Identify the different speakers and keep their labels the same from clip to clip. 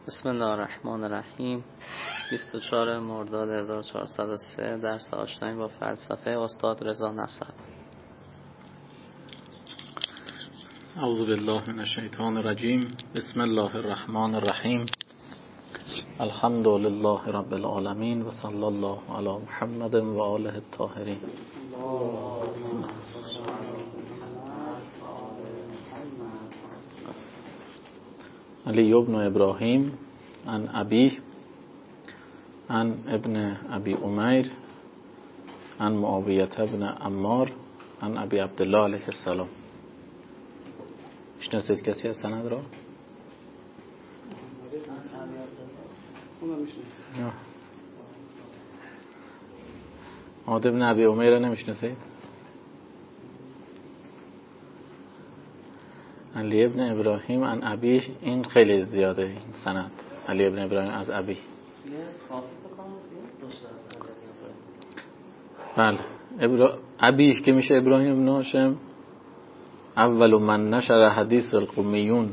Speaker 1: بسم الله الرحمن الرحیم. 24 مرداد 1403 درس آشنایی با فلسفه استاد رضا نصب.
Speaker 2: اعوذ بالله من الشیطان الرجیم. بسم الله الرحمن الرحیم. الحمد لله رب العالمین و صلی الله علی محمد و آله الطاهرین. علی ابن ابراهیم عن ابیه عن ابن ابی امیر عن معاویه ابن عمار عن ابی عبدالله علیه السلام. میشناسید کسی از سند را؟ ابن ابی امیر را نمیشناسید؟ علی ابن ابراهیم عن ابیه، این خیلی زیاده این سند. علی ابن ابراهیم از ابیه. بله، ابیه که میشه ابراهیم ابن هاشم. اول من نشر حدیث القومیون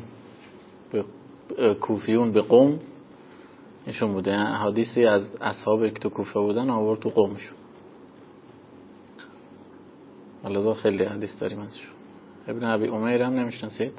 Speaker 2: کوفیون به قوم، ایشون بوده. حدیثی از اصحابی که تو کوفه بودن آورد تو قومشون. ولذا خیلی حدیث داریم ازشون. ابن ابی امیر هم نمیشناسید؟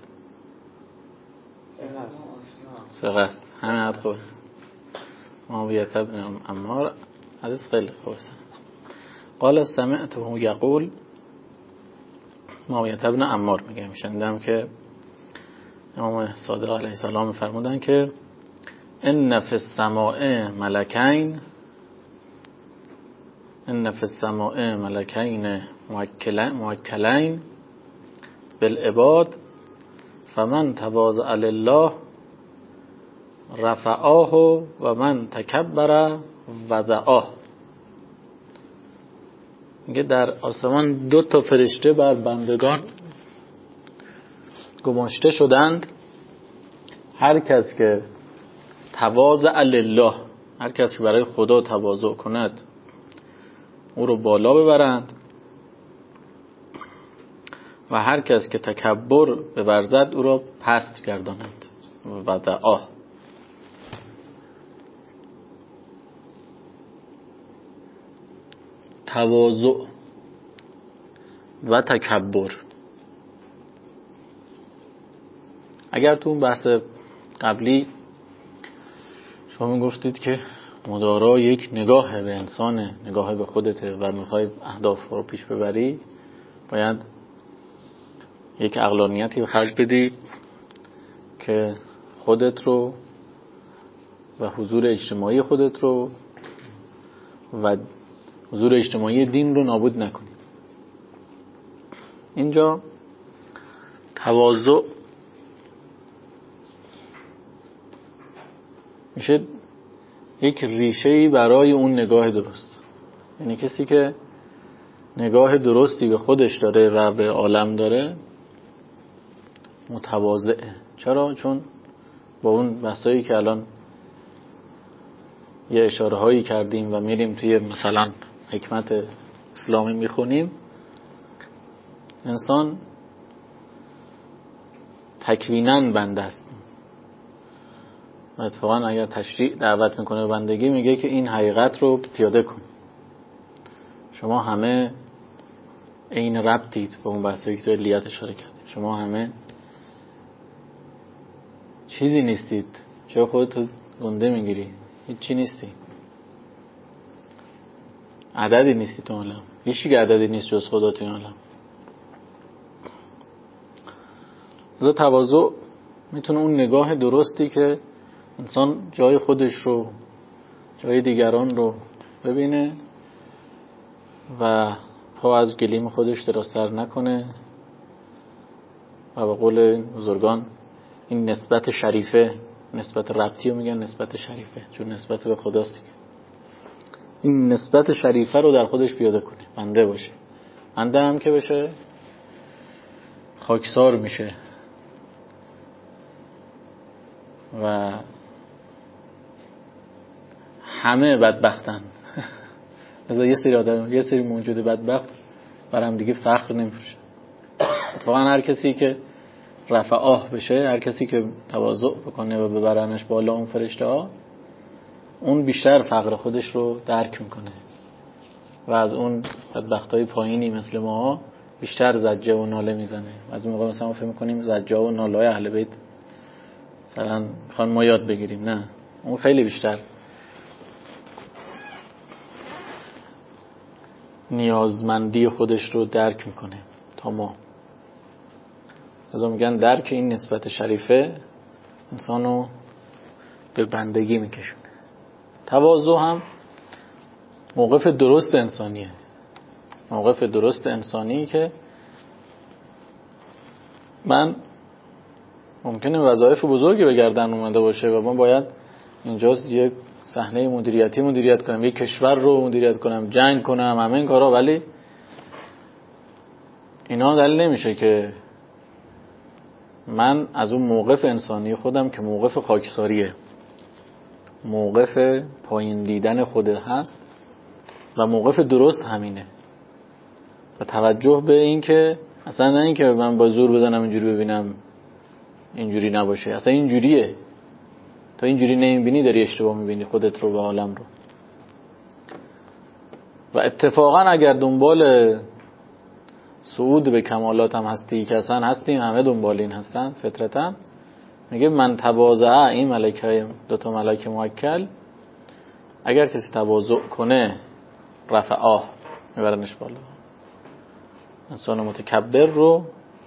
Speaker 2: ثقه است. همین حد خوبه. معاویه ابن عمار حدیث خیلی خوبه. قال سمعته یقول، معاویه ابن عمار میگه شنیدم که امام صادق علیه السلام فرمودن که ان فی السماء ملکین، ان فی السماء ملکین موکلین بالعباد فمن تواضع لله رفعاه و من تکبر وضعاه. میگه در آسمان 2 فرشته بر بندگان گماشته شدند. هر کس که تواضع لله، هر کس که برای خدا تواضع کند او رو بالا ببرند، و هر کس که تکبر بورزد او را پست گردانند. وضعاه. تواضع و تکبر. اگر تو اون بحث قبلی شما میگفتید که مدارا یک نگاه به انسانه، نگاه به خودته و میخوای اهداف رو پیش ببری، باید یک عقلانیتی به خرج بدی که خودت رو و حضور اجتماعی خودت رو و حضور اجتماعی دین رو نابود نکنی. اینجا تواضع میشه یک ریشه‌ای برای اون نگاه درست. یعنی کسی که نگاه درستی به خودش داره و به عالم داره متواضعه. چرا؟ چون با اون بحثایی که الان یه اشاره هایی کردیم و میریم توی مثلا حکمت اسلامی میخونیم، انسان تکویناً بنده است. و اتفاقا اگر تشریع دعوت میکنه به بندگی، میگه که این حقیقت رو پیاده کن. شما همه عین ربطید به اون بحثایی که توی لیات اشاره کردیم. شما همه چیزی نیستید. چرا خودتو گنده میگیری؟ هیچ چی نیستی. عددی نیستی تو عالم. هیچی که عددی نیست جز خدا تو عالم. از تواضع میتونه اون نگاه درستی که انسان جای خودش رو، جای دیگران رو ببینه و پا از گلیم خودش دراستر نکنه و به قول بزرگان این نسبت شریفه، نسبت ربطی رو میگن نسبت شریفه، چون نسبت به خداست دیگه. این نسبت شریفه رو در خودش پیاده کنه، بنده باشه. بنده هم که بشه خاکسار میشه و همه بدبختن. از یه سری آدم، یه سری موجود بدبخت بر هم دیگه فخر نمی‌فروشن. اتفاقا هر کسی که رفع آه بشه، هر کسی که تواضع بکنه و ببرنش بالا اون فرشته ها، اون بیشتر فقر خودش رو درک میکنه و از اون بدبختای پایینی مثل ما بیشتر زجه و ناله میزنه. از موقع مثلا ما فکر میکنیم زجه و ناله های اهل بیت مثلا میخوان ما یاد بگیریم، نه، اون خیلی بیشتر نیازمندی خودش رو درک میکنه تا ما. از اون میگن درک این نسبت شریفه انسانو به بندگی میکشونه. تواضع هم موقف درست انسانیه، موقف درست انسانی که من ممکنه وظایف بزرگی به گردن اومده باشه و من باید اینجا یک صحنه مدیریتی مدیریت کنم، یک کشور رو مدیریت کنم، جنگ کنم، همه این کارا، ولی اینا دلیل نمیشه که من از اون موقف انسانی خودم که موقف خاکساریه، موقف پایین دیدن خوده هست و موقف درست همینه و توجه به این که اصلا نه این که من با زور بزنم اینجوری ببینم اینجوری نباشه، اصلا اینجوریه، تا اینجوری نمیبینی داری اشتباه میبینی خودت رو و عالم رو. و اتفاقا اگر دنبال صعود به کمالات هم هستی، که اصلا هستیم، همه دنبال این هستن فطرتاً، میگه من تواضع، این ملکه، دوتا ملک موکل، اگر کسی تواضع کنه رفع آه میبرنش بالا، انسان متکبر رو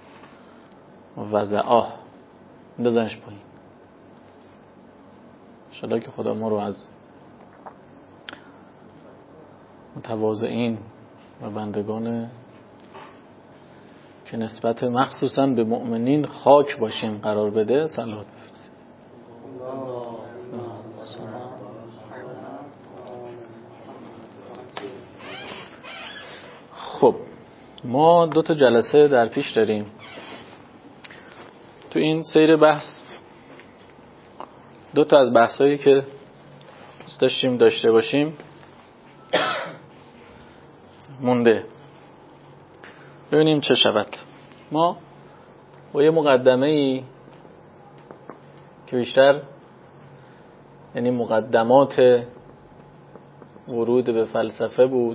Speaker 2: وضع آه میدازنش پایین. انشاءالله که خدا ما رو از متواضعین و بندگان که نسبت مخصوصا به مؤمنین خاک باشیم قرار بده صلوات بفرستید. خب ما 2 جلسه در پیش داریم. تو این سیر بحث 2 از بحثایی که دوست داشتیم داشته باشیم مونده، ببینیم چه شود. ما با یه مقدمه‌ای که بیشتر یعنی مقدمات ورود به فلسفه بود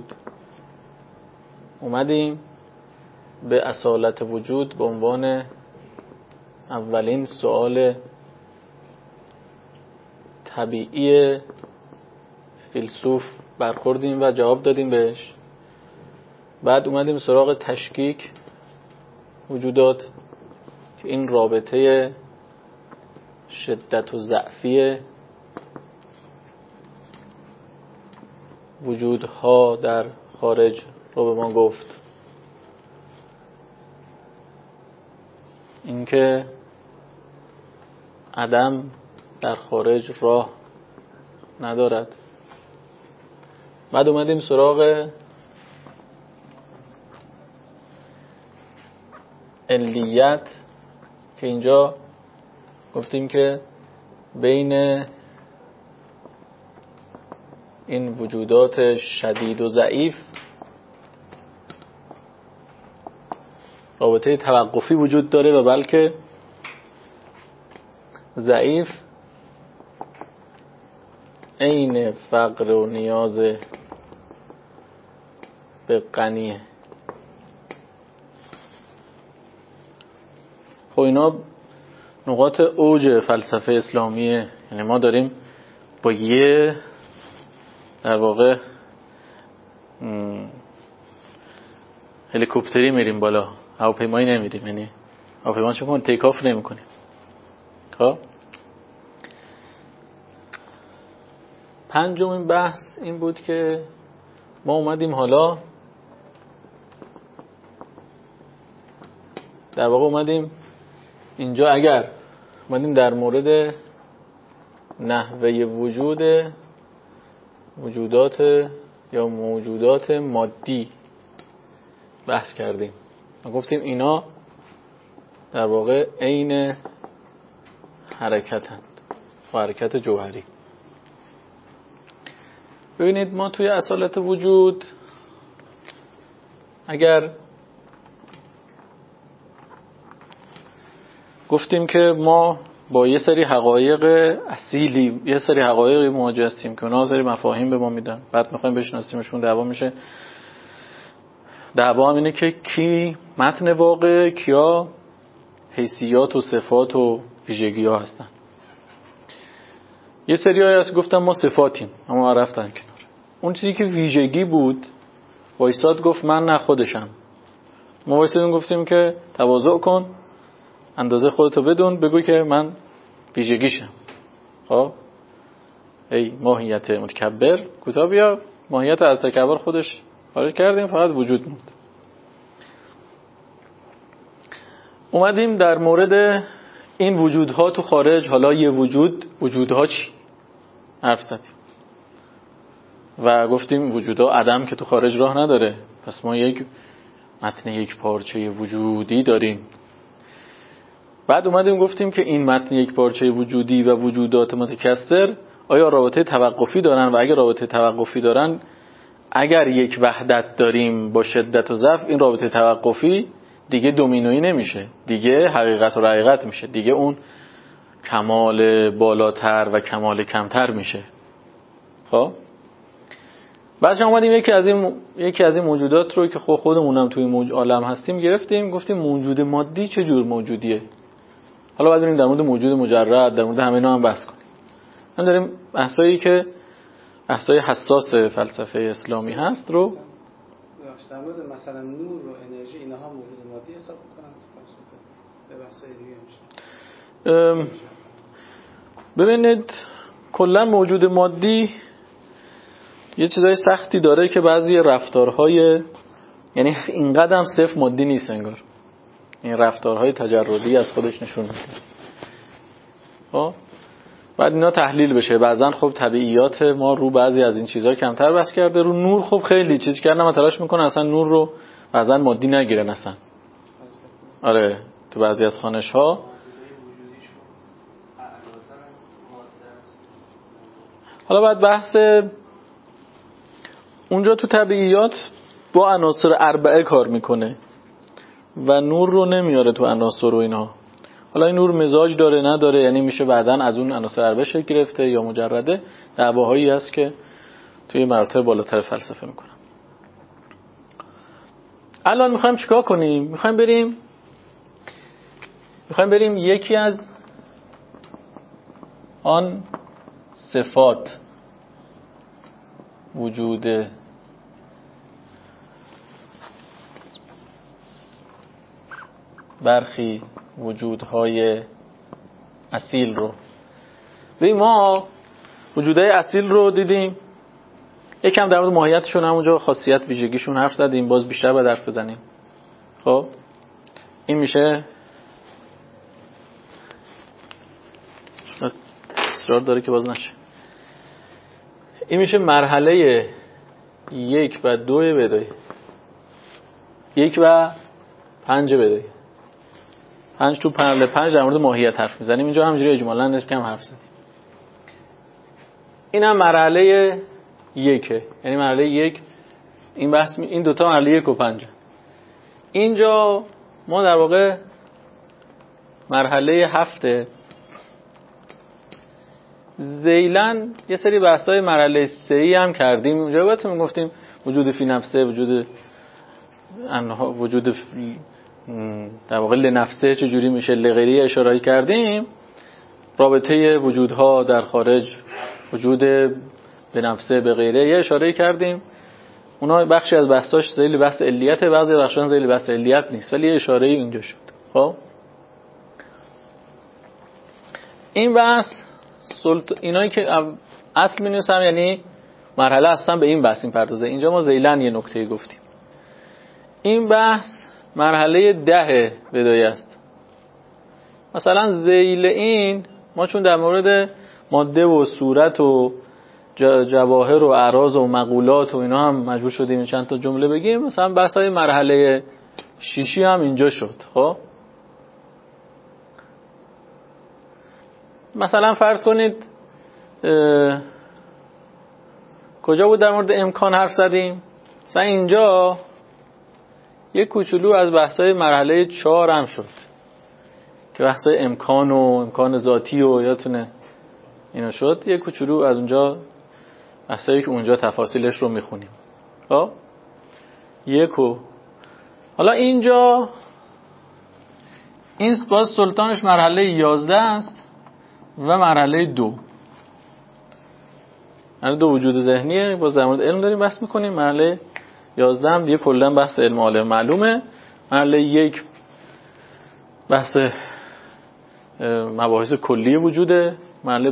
Speaker 2: اومدیم به اصالت وجود به عنوان اولین سوال طبیعی فیلسوف برخوردیم و جواب دادیم بهش. بعد اومدیم سراغ تشکیک وجودات که این رابطه شدت و ضعفی وجودها در خارج رو به ما گفت، اینکه عدم در خارج راه ندارد. بعد اومدیم سراغ علیت که اینجا گفتیم که بین این وجودات شدید و ضعیف رابطه توقفی وجود داره و بلکه ضعیف عین فقر و نیاز به غنیه. خب اینا نقاط اوج فلسفه اسلامیه، یعنی ما داریم با یه در واقع هلیکوپتری میریم بالا، هواپیمایی نمیریم، یعنی هواپیما چه کنیم تیک آف نمی‌کنیم. خب پنجمین بحث این بود که ما اومدیم حالا در واقع اومدیم اینجا اگر اومدیم در مورد نحوه وجود وجودات یا موجودات مادی بحث کردیم و گفتیم اینا در واقع عین حرکتند و حرکت جوهری. ببینید ما توی اصالت وجود اگر گفتیم که ما با یه سری حقایق اصیلی، یه سری حقایقی مواجه هستیم که اونا سری مفاهیم به ما میدن، بعد میخوایم بشناسیمشون. دعوا میشه. دعوا هم اینه که کی متن واقع، کیا حیثیات و صفات و ویژگی ها هستن. یه سری هست گفتم ما صفاتیم، اما رفتن کنار. اون چیزی که ویژگی بود وایساد گفت من نه خودشم. ما وایسادیم گفتیم که تواضع کن، اندازه خودتو بدون، بگو که من ویژگیشم. خب ای ماهیت متکبر، کوتاه بیا ماهیت از تکبر خودش خارج کردیم، فقط وجود موند. اومدیم در مورد این وجودها تو خارج، حالا یه وجودها چی حرف زدیم و گفتیم وجودها عدم که تو خارج راه نداره، پس ما یک متن یک پارچه وجودی داریم. بعد اومدیم گفتیم که این متن یک پارچه وجودی و وجودات متکثر آیا رابطه توقفی دارن، و اگر رابطه توقفی دارن، اگر یک وحدت داریم با شدت و ضعف، این رابطه توقفی دیگه دومینویی نمیشه، دیگه حقیقت و رقیقت میشه، دیگه اون کمال بالاتر و کمال کمتر میشه. خب بعدش اومدیم یکی از این موجودات رو که خودمونم توی عالم هستیم گرفتیم، گفتیم موجود مادی چه جور موجودیه. حالا بعد بریم در مورد موجود مجرد، در مورد همه اینا هم بحث کنیم. ما داریم بحثایی که بحثای حساس فلسفه اسلامی هست رو
Speaker 3: در مورد مثلا نور و انرژی، اینها موجود مادی حساب می‌کنن فلسفه، به بحثای دیگه میشه.
Speaker 2: ببینید کلا موجود مادی یه چیزای سختی داره که بعضی رفتارهای، یعنی اینقدر هم صرف مادی نیست انگار، این رفتارهای تجردی از خودش نشون میده. خب بعد اینا تحلیل بشه. بعضن خب طبیعیات ما رو بعضی از این چیزها کمتر بحث کرده، رو نور خب خیلی چیز کردن، من تلاش میکنه اصلا نور رو بعضن مادی نگیرن اصلا. آره تو بعضی از خوانش ها حالا بعد بحث اونجا تو طبیعیات با عناصر اربعه کار میکنه و نور رو نمیاره تو عناصر و اینها. حالا این نور مزاج داره نداره، یعنی میشه بعدن از اون عناصر اربعه شکل گرفته یا مجرده، دعواهایی هست که توی مراتب بالاتر فلسفه میکنن. الان میخوایم چیکار کنیم؟ میخوایم بریم یکی از آن صفات وجود برخی وجودهای اصیل رو، ما وجودهای اصیل رو دیدیم، یکم در مورد ماهیتشون همونجا خاصیت ویژگیشون حرف زدیم، باز بیشتر باید حرف بزنیم. خب این میشه، اصرار داره که باز نشه، این میشه مرحله 1 و 2 بدایی، 1 و 5 بدایی. 5 تو پنل 5 در مورد ماهیت حرف میزنیم، اینجا همینجوری اجمالاً کم حرف زدیم. این هم مرحله 1، یعنی مرحله 1 این بحث، این دوتا مرحله 1 و 5. اینجا ما در واقع مرحله 7 ذیلاً یه سری بحثای مرحله 3 هم کردیم. اونجا بهتون گفتیم وجود فی نفسه، وجود در واقع لنفسه چجوری میشه، لغیری اشاره کردیم، رابطه وجودها در خارج، وجود به نفسه به غیره یه اشاره کردیم. اونا بخشی از بحثاش ذیل بحث علیت، بعضی بخشان ذیل بحث علیت نیست، ولی یه اشاره اینجا شد. خب این بحث اینایی که اصل می‌نویسم، یعنی مرحله هستن به این بحث این پردازه. اینجا ما ذیلاً یه نکته گفتیم. این بحث مرحله 10 بدایه است. مثلا ذیل این ما چون در مورد ماده و صورت و جواهر و اعراض و مقولات و اینا هم مجبور شدیم چند تا جمله بگیم، مثلا بحثای مرحله 6 هم اینجا شد. خب مثلا فرض کنید کجا بود در مورد امکان حرف زدیم؟ مثلا اینجا یک کوچولو از بحثای مرحله 4 هم شد که بحث امکان ذاتی و یادتونه اینا شد، یه کوچولو از اونجا بحثایی که اونجا تفاصیلش رو میخونیم. خب حالا اینجا این باز سلطانش مرحله 11 است و مرحله 2. مرحله 2 وجود ذهنیه، باز در مورد علم داریم بحث میکنیم. مرحله 11 هم دیگه کلا بحث علم عالم معلومه. مرحله 1 بحث مباحث کلی وجوده. مرحله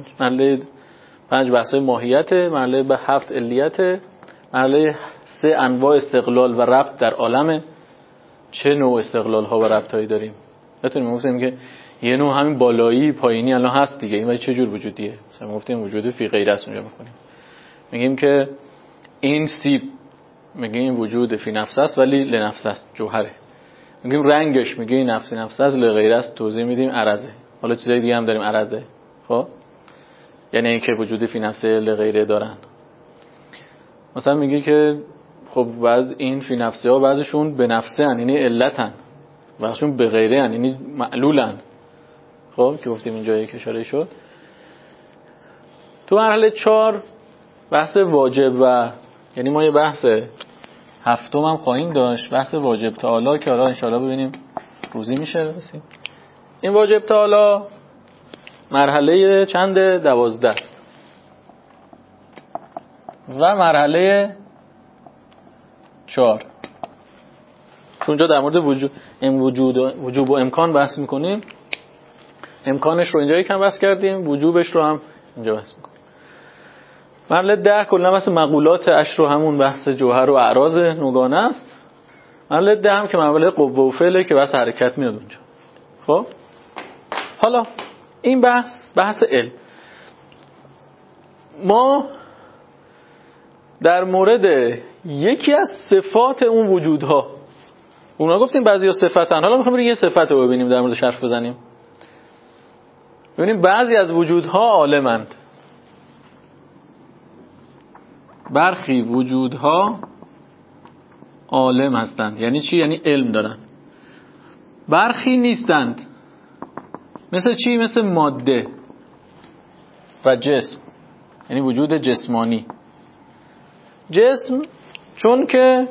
Speaker 2: 5 بحث ماهیت. مرحله 7 علیت. مرحله 3 انواع استقلال و ربط در عالم. چه نوع استقلال ها و ربط هایی داریم؟ بتونیم گفتیم که یه نوع همین بالایی پایینی الان هست دیگه، این چه جور وجودیه؟ مثلا گفتیم وجود فی غیر است اونجا میکنیم، میگیم که این سیب، میگیم وجود فی نفس است ولی لنفس است، جوهره. میگیم رنگش، میگیم نفس است لغیر است، توضیح میدیم عرضه. حالا چیزای دیگه هم داریم عرضه. خب یعنی اینکه وجود فی نفسه لغیره دارن. مثلا میگه که خب بعض این فی نفسه ها بعضشون به نفسه ان، یعنی علتن، بعضشون به غیره ان، یعنی معلولن. خب که گفتیم اینجا یک اشاره شد. تو مرحله 4 بحث واجب و یعنی ما یه بحث هفتم هم خواهیم داشت، بحث واجب تعالی که حالا انشاءالله ببینیم روزی میشه برسیم. این واجب تعالی مرحله چند؟ 12 و مرحله 4. چون جا در مورد وجوب و امکان بحث میکنیم، امکانش رو اینجا یکم بحث کردیم، وجوبش رو هم اینجا بحث میکنیم. مرحله 10 کلا بحث مقولات عشر و همون بحث جوهر و اعراض نوگانه است. مرحله 10 هم که مرحله قوه و فعله که بحث حرکت میاد اونجا. خب حالا این بحث علم. ما در مورد یکی از صفات اون وجودها، اونا گفتیم بعضی ها صفتن، حالا میخوایم بریم یه صفت رو ببینیم در موردش حرف بزنیم. ببینیم بعضی از وجودها عالمند، برخی وجودها عالم هستند. یعنی چی؟ یعنی علم دارن. برخی نیستند. مثل چی؟ مثل ماده و جسم، یعنی وجود جسمانی. جسم چون که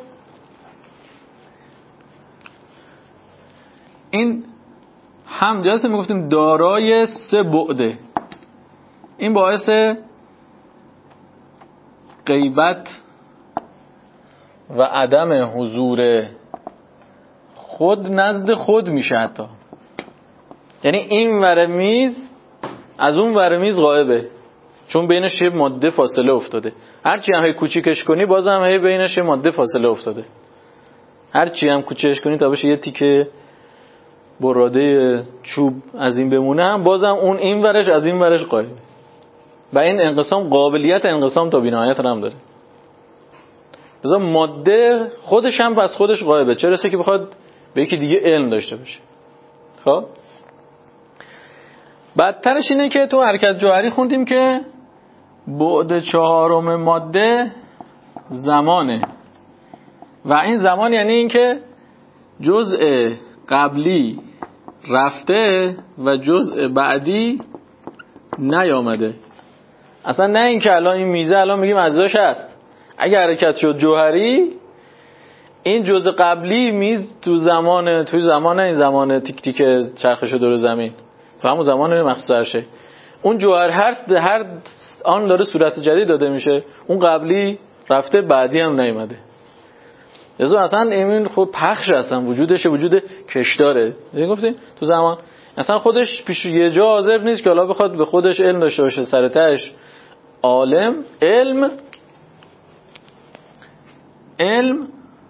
Speaker 2: این هم جلسه میگفتیم دارای 3 بعده، این باعث غیبت و عدم حضور خود نزد خود میشه حتی. یعنی این ور میز از اون ور میز غایبه، چون بینش یه ماده فاصله افتاده. هرچی هم کوچیکش کنی بازم هی بینش یه ماده فاصله افتاده. هرچی هم کوچیکش کنی تا بشه یه تیکه براده چوب از این بمونه، هم بازم اون این ورش از این ورش غایبه. و این انقسام قابلیت انقسام تا بی‌نهایت هم داره. لذا ماده خودش هم پس خودش غایبه، چه رسه که بخواد به یکی دیگه علم داشته باشه. خب بدترش اینه که تو حرکت جوهری خوندیم که بعد 4 ماده زمانه، و این زمان یعنی این که جزء قبلی رفته و جزء بعدی نیامده. اصلا نه این که الان این میزه الان میگیم اجزاش هست، اگه حرکت شد جوهری این جزء قبلی میز توی زمان این زمان تیک تیک چرخش دور زمین، تو همون زمان مخصوص عرشه، اون جوهر هر آن داره صورت جدید داده میشه، اون قبلی رفته بعدی هم نیامده. لذا اصلا این خود پخش اصلا وجودش وجود کشداره. گفتیم تو زمان اصلا خودش پیش یه جا حاضر نیست که حالا بخواد به خودش علم داشته باشه. سر تهش عالم علم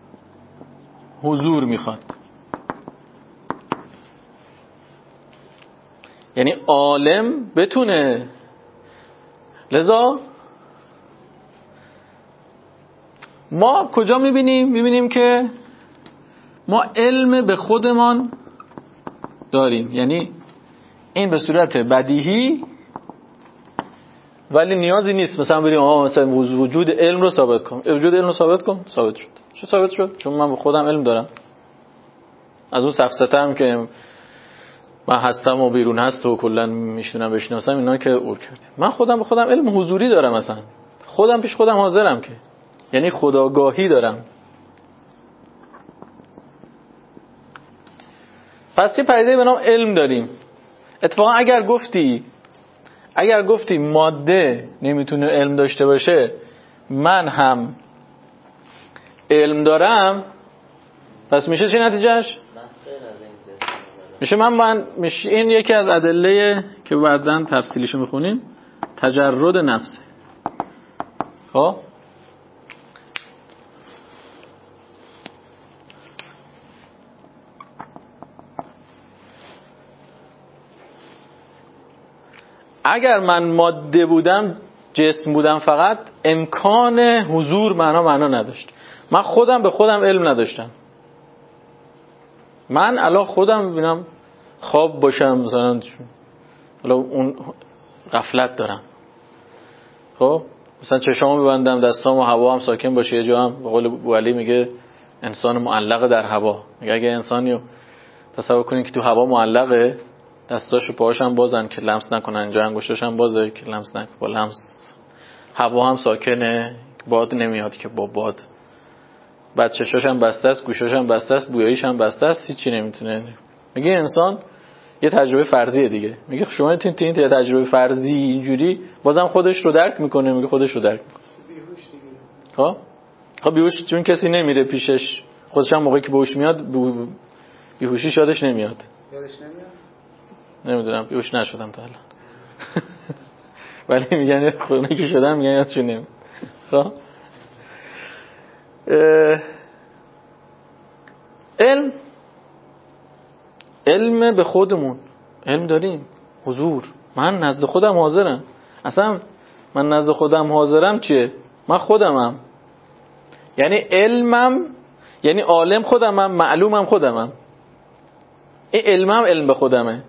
Speaker 2: حضور میخواد. یعنی عالم بتونه. لذا ما کجا میبینیم که ما علم به خودمان داریم، یعنی این به صورت بدیهی، ولی نیازی نیست مثلا بریم مثلا وجود علم رو ثابت کن. وجود علم رو ثابت کن، ثابت شد. چه ثابت شد؟ چون من به خودم علم دارم. از اون سفسطه هم که من هستم و بیرون هست و کلا میشونم بشناسم، اینا که اور کردیم. من خودم به خودم علم حضوری دارم، مثلا خودم پیش خودم حاضرم، که یعنی خودآگاهی دارم. پس یه پدیده به نام علم داریم. اتفاقا اگر گفتی ماده نمیتونه علم داشته باشه، من هم علم دارم، پس میشه چی نتیجهش؟ میشه این یکی از ادله که بعداً تفصیلیشو میخونیم، تجرد نفسه. خب اگر من ماده بودم، جسم بودم، فقط امکان حضور معنا نداشت. من خودم به خودم علم نداشتم. من الان خودم میبینم خواب باشم، مثلا اون غفلت دارم. خب مثلا چشامو ببندم، دستامو هوا هم ساکن باشه، یه جا هم به قول بوعلی میگه انسان معلق در هوا. میگه اگه انسانیو تصور کنین که تو هوا معلقه، دستاش و پاهاش هم بازن که لمس نکنن، اینجا انگشتاش هم بازه که لمس نکنه، با لمس هوا هم ساکنه، باد نمیاد که با باد، بعد چشاش هم بسته است، گوشاش هم بسته است، بویاییش هم بسته است، هیچی نمیتونه. میگه انسان یه تجربه فرضیه دیگه. میگه شما این تجربه فرضی اینجوری بازم خودش رو درک میکنه. میگه خودش رو درک میکنه. خب بیهوش چون کسی نمیره پیشش، خودش هم موقعی که بهوش میاد بیهوشی شادش نمیاد. نمیدونم، بیهوش نشدم تا الان. ولی میگن خودم که شدم، میگن یادشون نمیاد. خب علم به خودمون، علم داریم، حضور. من نزد خودم حاضرم. اصلا من نزد خودم حاضرم چیه؟ من خودمم. یعنی علمم، یعنی عالم خودمم، معلومم خودمم. این علمم علم به خودمه.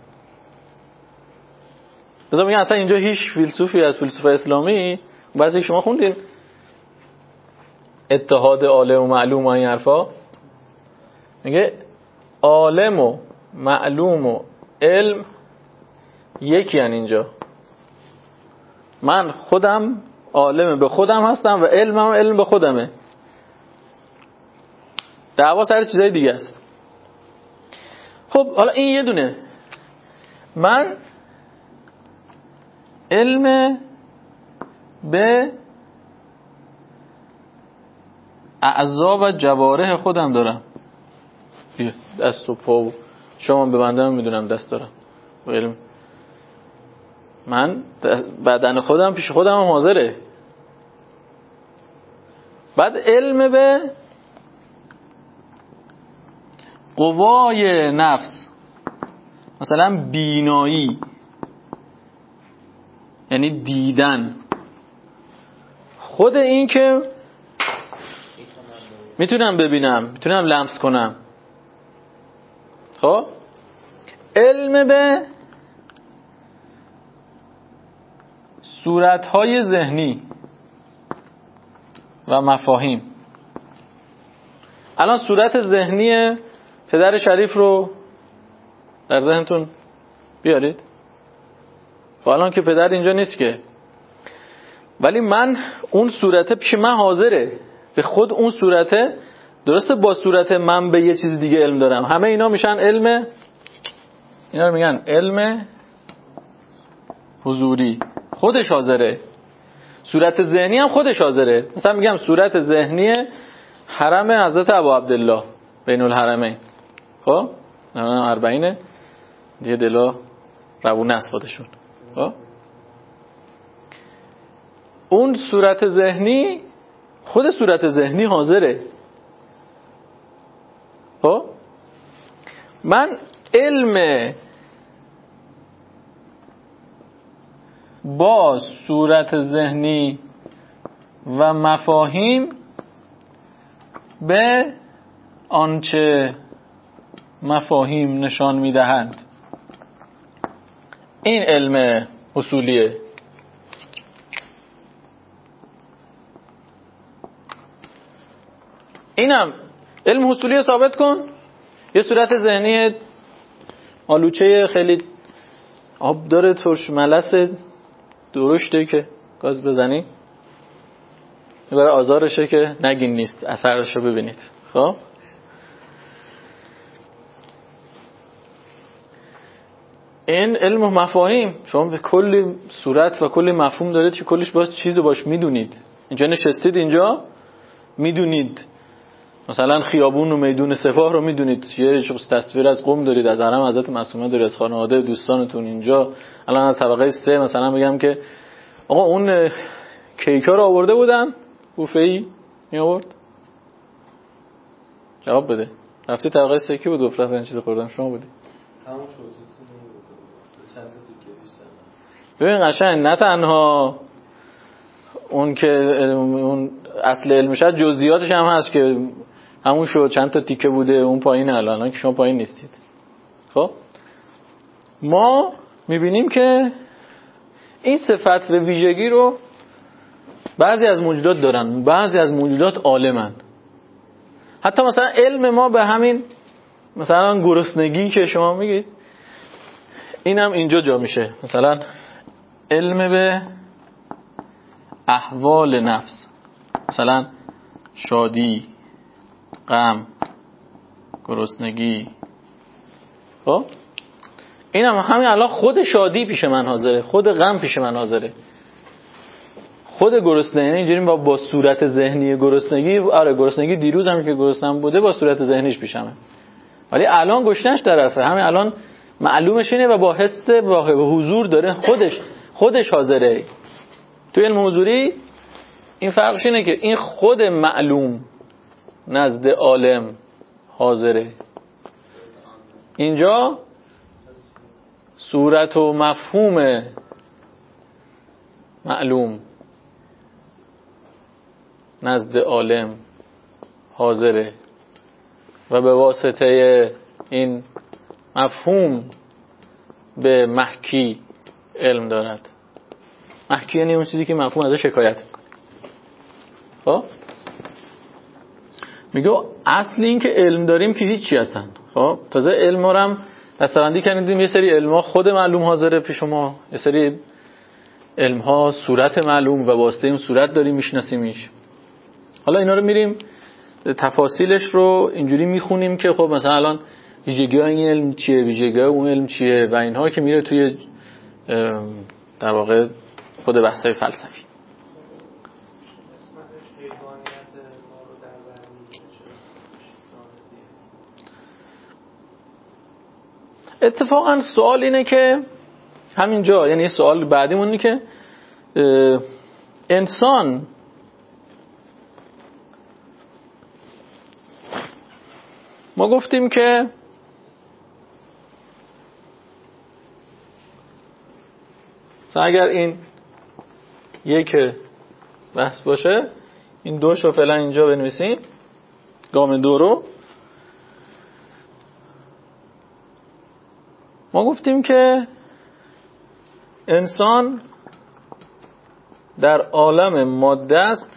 Speaker 2: مثلا میگن اصلا اینجا هیچ فیلسوفی از فیلسوفای اسلامی، بعضی شما خوندین اتحاد عالم و معلوم و این حرفا، میگه عالم و معلوم و علم یکی ان اینجا. من خودم عالم به خودم هستم و علمم علم به خودمه. دعوا سر چیزای دیگه است. خب حالا این یه دونه. من علم به اعضا و جوارح خودم دارم، دست و پا و شما ببندم میدونم دست دارم و علم. من بدن خودم پیش خودم هم حاضره. بعد علم به قوای نفس، مثلا بینایی یعنی دیدن، خود این که میتونم ببینم، میتونم لمس کنم. خب علم به صورتهای ذهنی و مفاهیم. الان صورت ذهنی پدر شریف رو در ذهنتون بیارید. خب الان که پدر اینجا نیست که، ولی من اون صورته پیش من حاضره. به خود اون صورته، درسته با صورت من به یه چیز دیگه علم دارم. همه اینا میشن علم، اینا رو میگن علم حضوری. خودش حاضره. صورت ذهنی هم خودش حاضره. مثلا میگم صورت ذهنی حرم حضرت ابوعبدالله بین الحرمین. خب نه 40 دیگه دلا روونه است خودشون. خب اون صورت ذهنی، خود صورت ذهنی حاضره. خب من علم با صورت ذهنی و مفاهیم به آنچه مفاهیم نشان میدهند، این علم اصولیه. اینم علم اصولیه. ثابت کن یه صورت ذهنی آلوچه خیلی آب داره، ترش ملسه، درشته که گاز بزنی برای آزارشه که نگین نیست، اثرش رو ببینید. خب این علم و مفاهیم شما به کلی صورت و کلی مفهوم دارید که کلش باز چیز رو باش میدونید. اینجا نشستید، اینجا میدونید مثلا خیابون و میدون سپاه رو میدونید، یه تصویر از قم دارید، از حرم حضرت معصومه دارید، از خانواده دوستانتون اینجا. الان از طبقه 3 مثلا بگم که آقا اون کیکا رو آورده بودن، بوفه‌ای می آورد، جواب بده. رفتی طبقه 3 کی بود گفت رفت این چیز خوردم؟ شما بودی.
Speaker 4: همون شد چند تا دیگه بیشتر.
Speaker 2: ببین قشنگ نه تنها اون که اون اصل علمش هست، جزئیاتش هم هست که همون شد چند تا تیکه بوده اون پایین. الان که شما پایین نیستید. خب ما میبینیم که این صفت و ویژگی رو بعضی از موجودات دارن، بعضی از موجودات عالمن. حتی مثلا علم ما به همین مثلا گرسنگی که شما میگید اینم اینجا جا میشه. مثلا علم به احوال نفس، مثلا شادی، غم، گرسنگی. خب اینم همین الان خود شادی پیش من حاضره، خود غم پیش من حاضره، خود گرسنگی. اینجوری با صورت ذهنی گرسنگی، آره گرسنگی دیروز هم که گرسنم بوده با صورت ذهنیش پیشمه، ولی الان گشنش طرفه، همین الان معلومش اینه و با حس با حضور داره، خودش حاضره. تو علم حضوری این فرقش اینه که این خود معلوم نزد عالم حاضره، اینجا صورت و مفهوم معلوم نزد عالم حاضره و به واسطه این مفهوم به محکی علم دارد. محکی یعنی اون چیزی که مفهوم ازش شکایت میکنه. خب میگه اصل این که علم داریم که هیچی هستن. خب تازه علم رو هم دستبندی کردیم، یه سری علم ها خود معلوم حاضره پیش ما، یه سری علم ها صورت معلوم و واسطه این صورت داریم میشناسیمش. حالا اینا رو میریم تفاصیلش رو اینجوری میخونیم که خب مثلا الان ویژگی های این علم چیه، ویژگی های اون علم چیه و اینها که میره توی در واقع خود بحثای فلسفی. اتفاقا سوال اینه که همینجا، یعنی سوال بعدیمون اینه که انسان ما گفتیم که اگر این یک بحث باشه، این دوشو فعلا اینجا بنویسیم، گام دو رو. ما گفتیم که انسان در عالم ماده است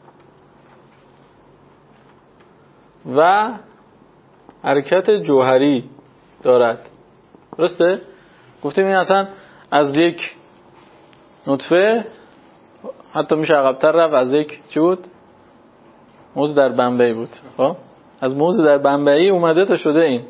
Speaker 2: و حرکت جوهری دارد. درسته؟ گفتیم این اصلا از یک نطفه حتی میشه عقب‌تر رفت، از یک چی بود؟ موز در بنبعی بود. خب از موز در بنبعی اومده تا شده این.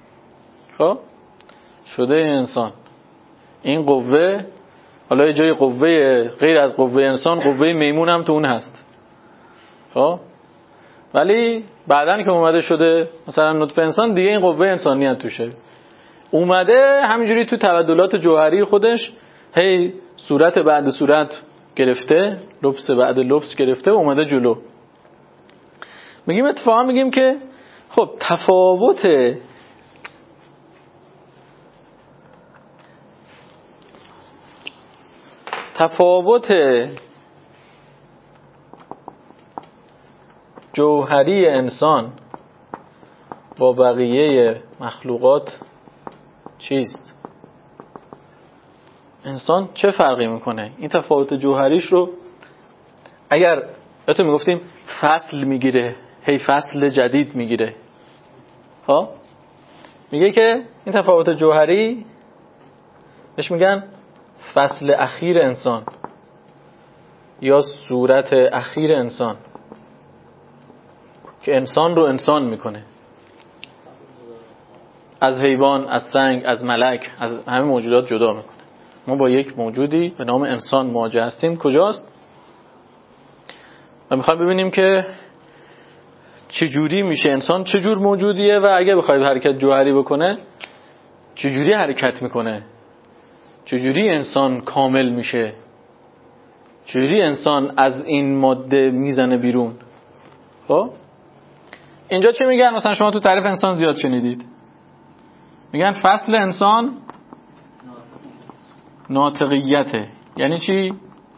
Speaker 2: خب شده این انسان. این قوه، حالا یه جای قوه غیر از قوه انسان، قوه میمون هم تو اون هست. خب ولی بعدن که اومده شده مثلا نطفه انسان، دیگه این قوه انسانی هم توشه. اومده همینجوری تو تبدلات جوهری خودش هی صورت بعد صورت گرفته، لبس بعد لبس گرفته و اومده جلو. میگیم اتفاقا میگیم که خب تفاوت جوهری انسان با بقیه مخلوقات چیست؟ انسان چه فرقی میکنه؟ این تفاوت جوهریش رو اگر اتون میگفتیم فصل میگیره، هی فصل جدید میگیره. ها میگه که این تفاوت جوهری بهش میگن فصل اخیر انسان یا صورت اخیر انسان که انسان رو انسان میکنه، از حیوان، از سنگ، از ملک، از همه موجودات جدا میکنه. ما با یک موجودی به نام انسان مواجه هستیم. کجاست؟ و میخوایم ببینیم که چجوری میشه انسان، چجور موجودیه و اگه بخواید حرکت جوهری بکنه چجوری حرکت میکنه، چجوری انسان کامل میشه، چجوری انسان از این ماده میزنه بیرون. خب اینجا چه میگن؟ مثلا شما تو تعریف انسان زیاد شنیدید، میگن فصل انسان ناطقیته. یعنی چی؟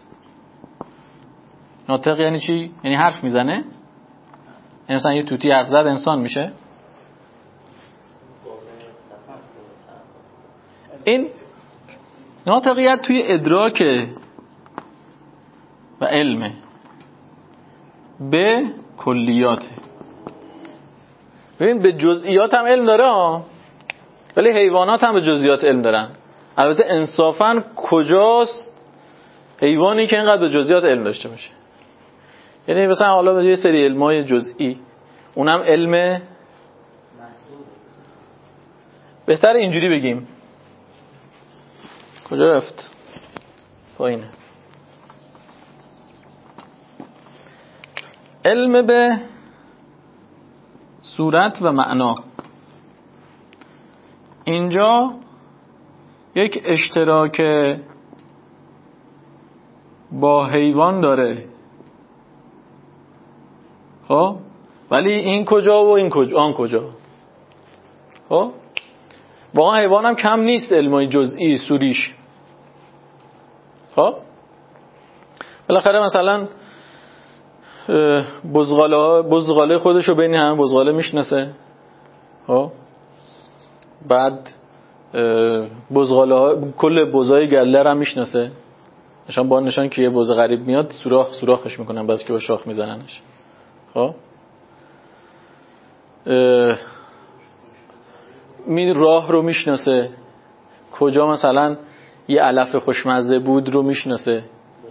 Speaker 2: ناطق یعنی چی؟ یعنی حرف میزنه. انسان یه توتی حرف زد انسان میشه. این ناطقیت توی ادراک و علم به کلیاته. ببین به جزئیات هم علم داره ها، ولی حیوانات هم به جزئیات علم دارن. البته انصافاً کجاست حیوانی که اینقدر به جزئیات علم داشته باشه؟ یعنی مثلا حالا یه سری علمای جزئی، اونم علم، بهتر اینجوری بگیم، کجا رفت؟ پایینه. علم به صورت و معنا اینجا یک اشتراک با حیوان داره. خب ولی این کجا و این کجا، آن کجا؟ خب با حیوان هم کم نیست علمای جزئی سوریش. خب بالاخره مثلا بزغاله خودشو بین همه بزغاله میشناسه. خب بعد بزغاله ها کل بزای گله هم میشناسه، نشان با نشان که یه بز غریب میاد سوراخش میکنن، بعضی که با شاخ میزننش. خب راه رو میشناسه، کجا مثلا یه علف خوشمزه بود رو میشناسه.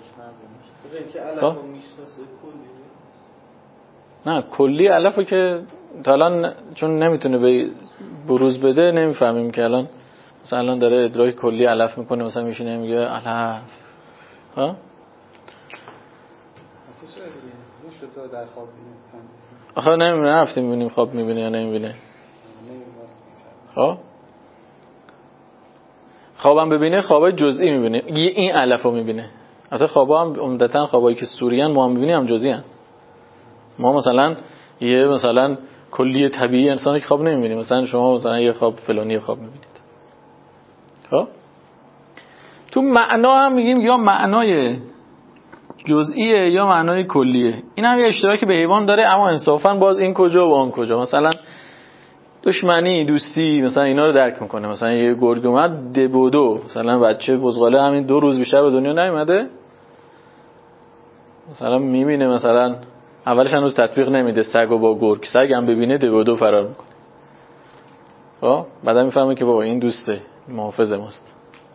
Speaker 2: نه کلی علفو که تا الان چون نمیتونه به بروز بده نمیفهمیم که الان مثلا داره ادراک کلی علف میکنه، مثلا میشینه میگه علف. ها آخه نرفتیم میبینیم خواب میبینه یا نمیبینه. خب خوابم ببینه خوابای جزئی میبینه، این علفو میبینه. اصلا خوابا هم عمدتاً خوابایی که سوریان ما هم میبینیم هم جزئی ان. ما مثلا یه مثلا کلی طبیعی انسانی که خواب نمیبینیم، مثلا شما مثلا یه خواب فلانی خواب میبینید. خب تو معنا هم میگیم یا معنای جزئیه یا معنای کلیه. این هم یه اشتراکی به حیوان داره، اما انصافاً باز این کجا و آن کجا. مثلا دشمنی، دوستی، مثلا اینا رو درک میکنه. مثلا یه گرگ اومد دبودو، مثلا بچه بزغاله همین 2 روز بیشتر به دنیا نیومده، مثلا میبینه مثلا اولش هنوز تطبیق نمیده سگو با گرگ، سگ هم ببینه دبودو فرار میکنه. خب بعدا میفهمه که بابا این دوسته محافظ ماست،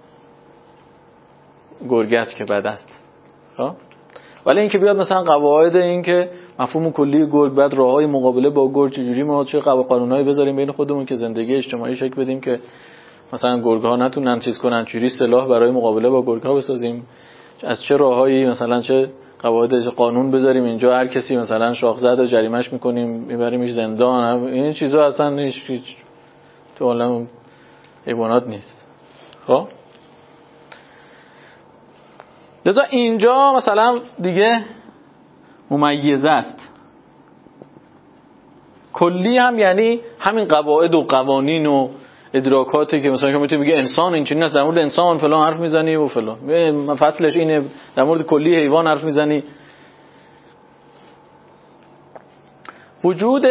Speaker 2: گرگ است که بد است. خب ولی این که بیاد مثلا قواعد این که مفهوم کلی گرگ، بعد راههای مقابله با گرگ چجوری ما چه قانونایی بذاریم بین خودمون که زندگی اجتماعی شکل بدیم که مثلا گرگ‌ها نتونن چیز کنن، چجوری سلاح برای مقابله با گرگ‌ها بسازیم، از چه راههایی مثلا چه قواعد قانون بذاریم اینجا، هر کسی مثلا شاخ زد و جریمه‌اش می‌کنیم میبریمش زندان. این چیزا اصلا هیچ تو عالم حیوانات نیست. خب لذا اینجا مثلا دیگه ممیزه است. کلی هم یعنی همین قواعد و قوانین و ادراکاتی که مثلا شما میتونی بگی انسان این چنین است، در مورد انسان فلان حرف میزنی و فلان، فصلش اینه، در مورد کلی حیوان حرف میزنی. وجود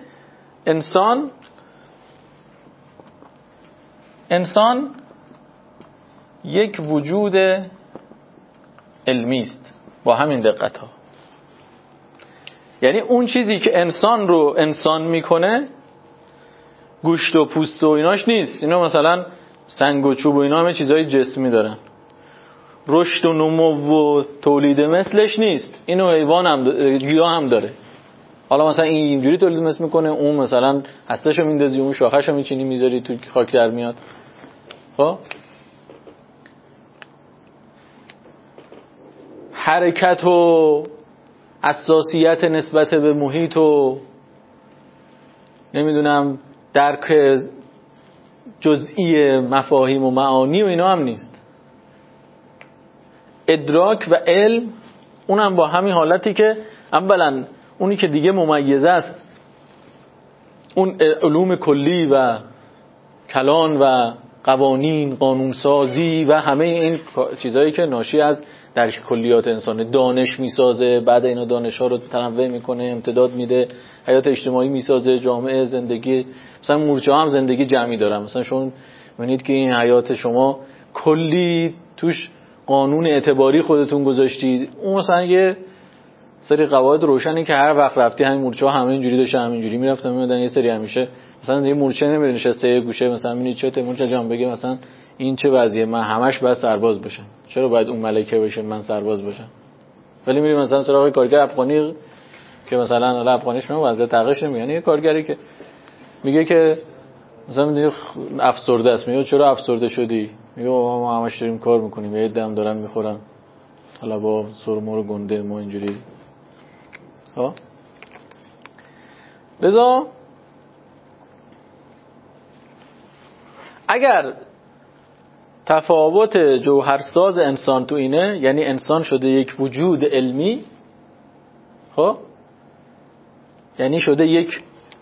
Speaker 2: انسان یک وجود علمی است با همین دقت ها. یعنی اون چیزی که انسان رو انسان میکنه گوشت و پوست و ایناش نیست. اینا مثلا سنگ و چوب و اینا همه چیزای جسمی دارن. رشد و نمو و تولید مثلش نیست. اینو حیوان هم گیاه هم داره. حالا مثلا این اینجوری تولید مثل میکنه، اون مثلا هسته‌شو میندازی، اون شاخه‌شو میچینی میذاری تو خاک در میاد. خب حرکت و حساسیت نسبت به محیط و نمیدونم درک جزئی مفاهیم و معانی و اینا هم نیست. ادراک و علم اونم با همین حالتی که اولا اونی که دیگه ممیزه است اون علوم کلی و کلان و قوانین، قانونسازی و همه این چیزایی که ناشی از درک کلیات انسانه، دانش میسازه، بعد اینا دانش‌ها رو تنوع میکنه، امتداد میده، حیات اجتماعی میسازه، جامعه، زندگی. مثلا مورچه هم زندگی جمعی دارن. مثلا شما می‌بینید که این حیات شما کلی توش قانون اعتباری خودتون گذاشتید، اون مثلا یه سری قواعد روشنی که هر وقت رفتی همین مورچه‌ها همه اینجوری داشتن، همینجوری میرفتن میادن. یه سری همیشه مثلا یه مورچه نمیره نشسته یه گوشه، مثلا میبینید چه مورچه جان بگه مثلا این چه وضعیه، من همش باید سرباز باشم، چرا باید اون ملکه بشه من سرباز باشم؟ ولی میریم مثلا سراغ کارگر افغانی که مثلا افغانیش میگه وضع تقش نمیگه، یعنی یه کارگری که میگه که مثلا میگه افسرده است، میگه چرا افسرده شدی؟ میگه ما همش داریم کار میکنیم، یه دم دارن میخورن، حالا با سرمور و گنده ما اینجوری. ها لذا اگر تفاوت جوهرساز انسان تو اینه، یعنی انسان شده یک وجود علمی، خب یعنی شده یک،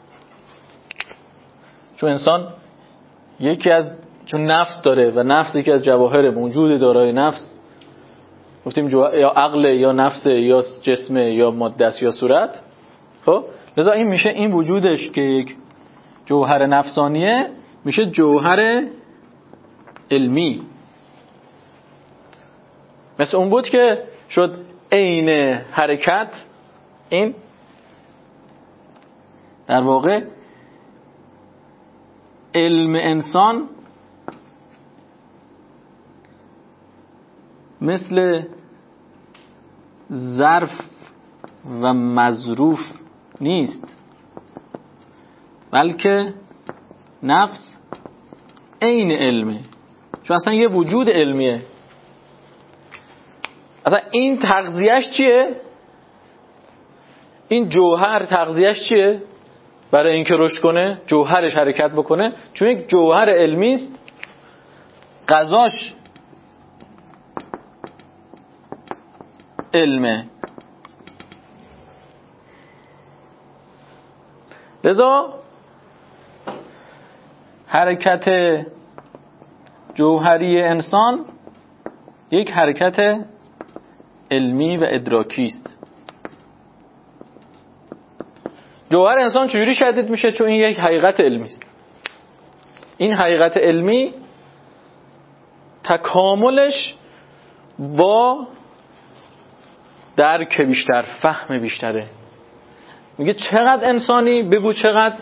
Speaker 2: چون انسان یکی از، چون نفس داره و نفس یکی از جواهر موجود دارای نفس، گفتیم یا عقل یا نفس یا جسم یا ماده است یا صورت. خب لذا این میشه این وجودش که یک جوهر نفسانیه میشه جوهر علمی. مثل اون بود که شد عین حرکت، این در واقع علم انسان مثل ظرف و مظروف نیست، بلکه نفس عین علمه، چون اصلا یه وجود علمیه. اصلا این تغذیهش چیه؟ این جوهر تغذیهش چیه؟ برای اینکه رشد کنه، جوهرش حرکت بکنه، چون یک جوهر علمی است، غذاش علمه. لذا حرکت جوهری انسان یک حرکت علمی و ادراکی است. جوهر انسان چجوری شدید میشه؟ چون این یک حقیقت علمی است. این حقیقت علمی تکاملش با درک بیشتر، فهم بیشتره. میگه چقدر انسانی، بگو چقدر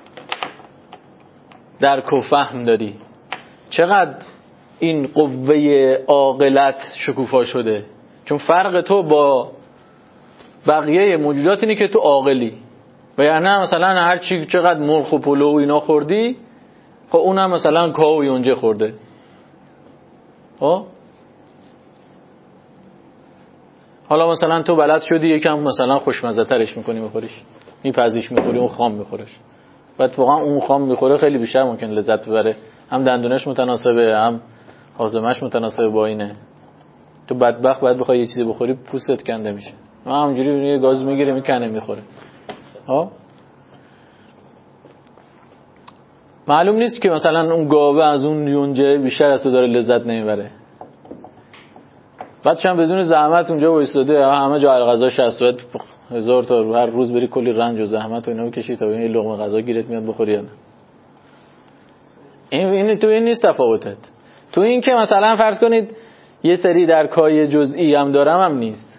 Speaker 2: درک و فهم داری، چقدر این قوه عاقلت شکوفا شده. چون فرق تو با بقیه موجودات اینه که تو عاقلی، و یعنی مثلا هر چی چقدر مرغ و پلو و اینا خوردی، خب اونم مثلا کاو و یونجه خورده. حالا مثلا تو بلد شدی یکم مثلا خوشمزه ترش میکنی بخوریش، میپزیش میخوری، اون خام میخورش. بعد واقعا اون خام میخوره خیلی بیشتر ممکن لذت ببره، هم دندونش متناسبه، هم هاضمه‌اش متناسبه با اینه. تو بدبخت باید بخوای یه چیزی بخوری پوستت کنده میشه، ما همونجوری یه گاز میگیره میکنه میخوره. معلوم نیست که مثلا اون گاوه از اون یونجه بیشتر از تو داره لذت نمیبره. بعدش هم بدون زحمت اونجا وایساده، همه جا غذاش هست، بعد 1000 تا هر روز بری کلی رنج و زحمت و اینا بکشی تا این لقمه غذا گیرت میاد بخوری یا نه. این تو این نیست تفاوتت. تو این که مثلا فرض کنید یه سری درکای جزئی هم دارم هم نیست.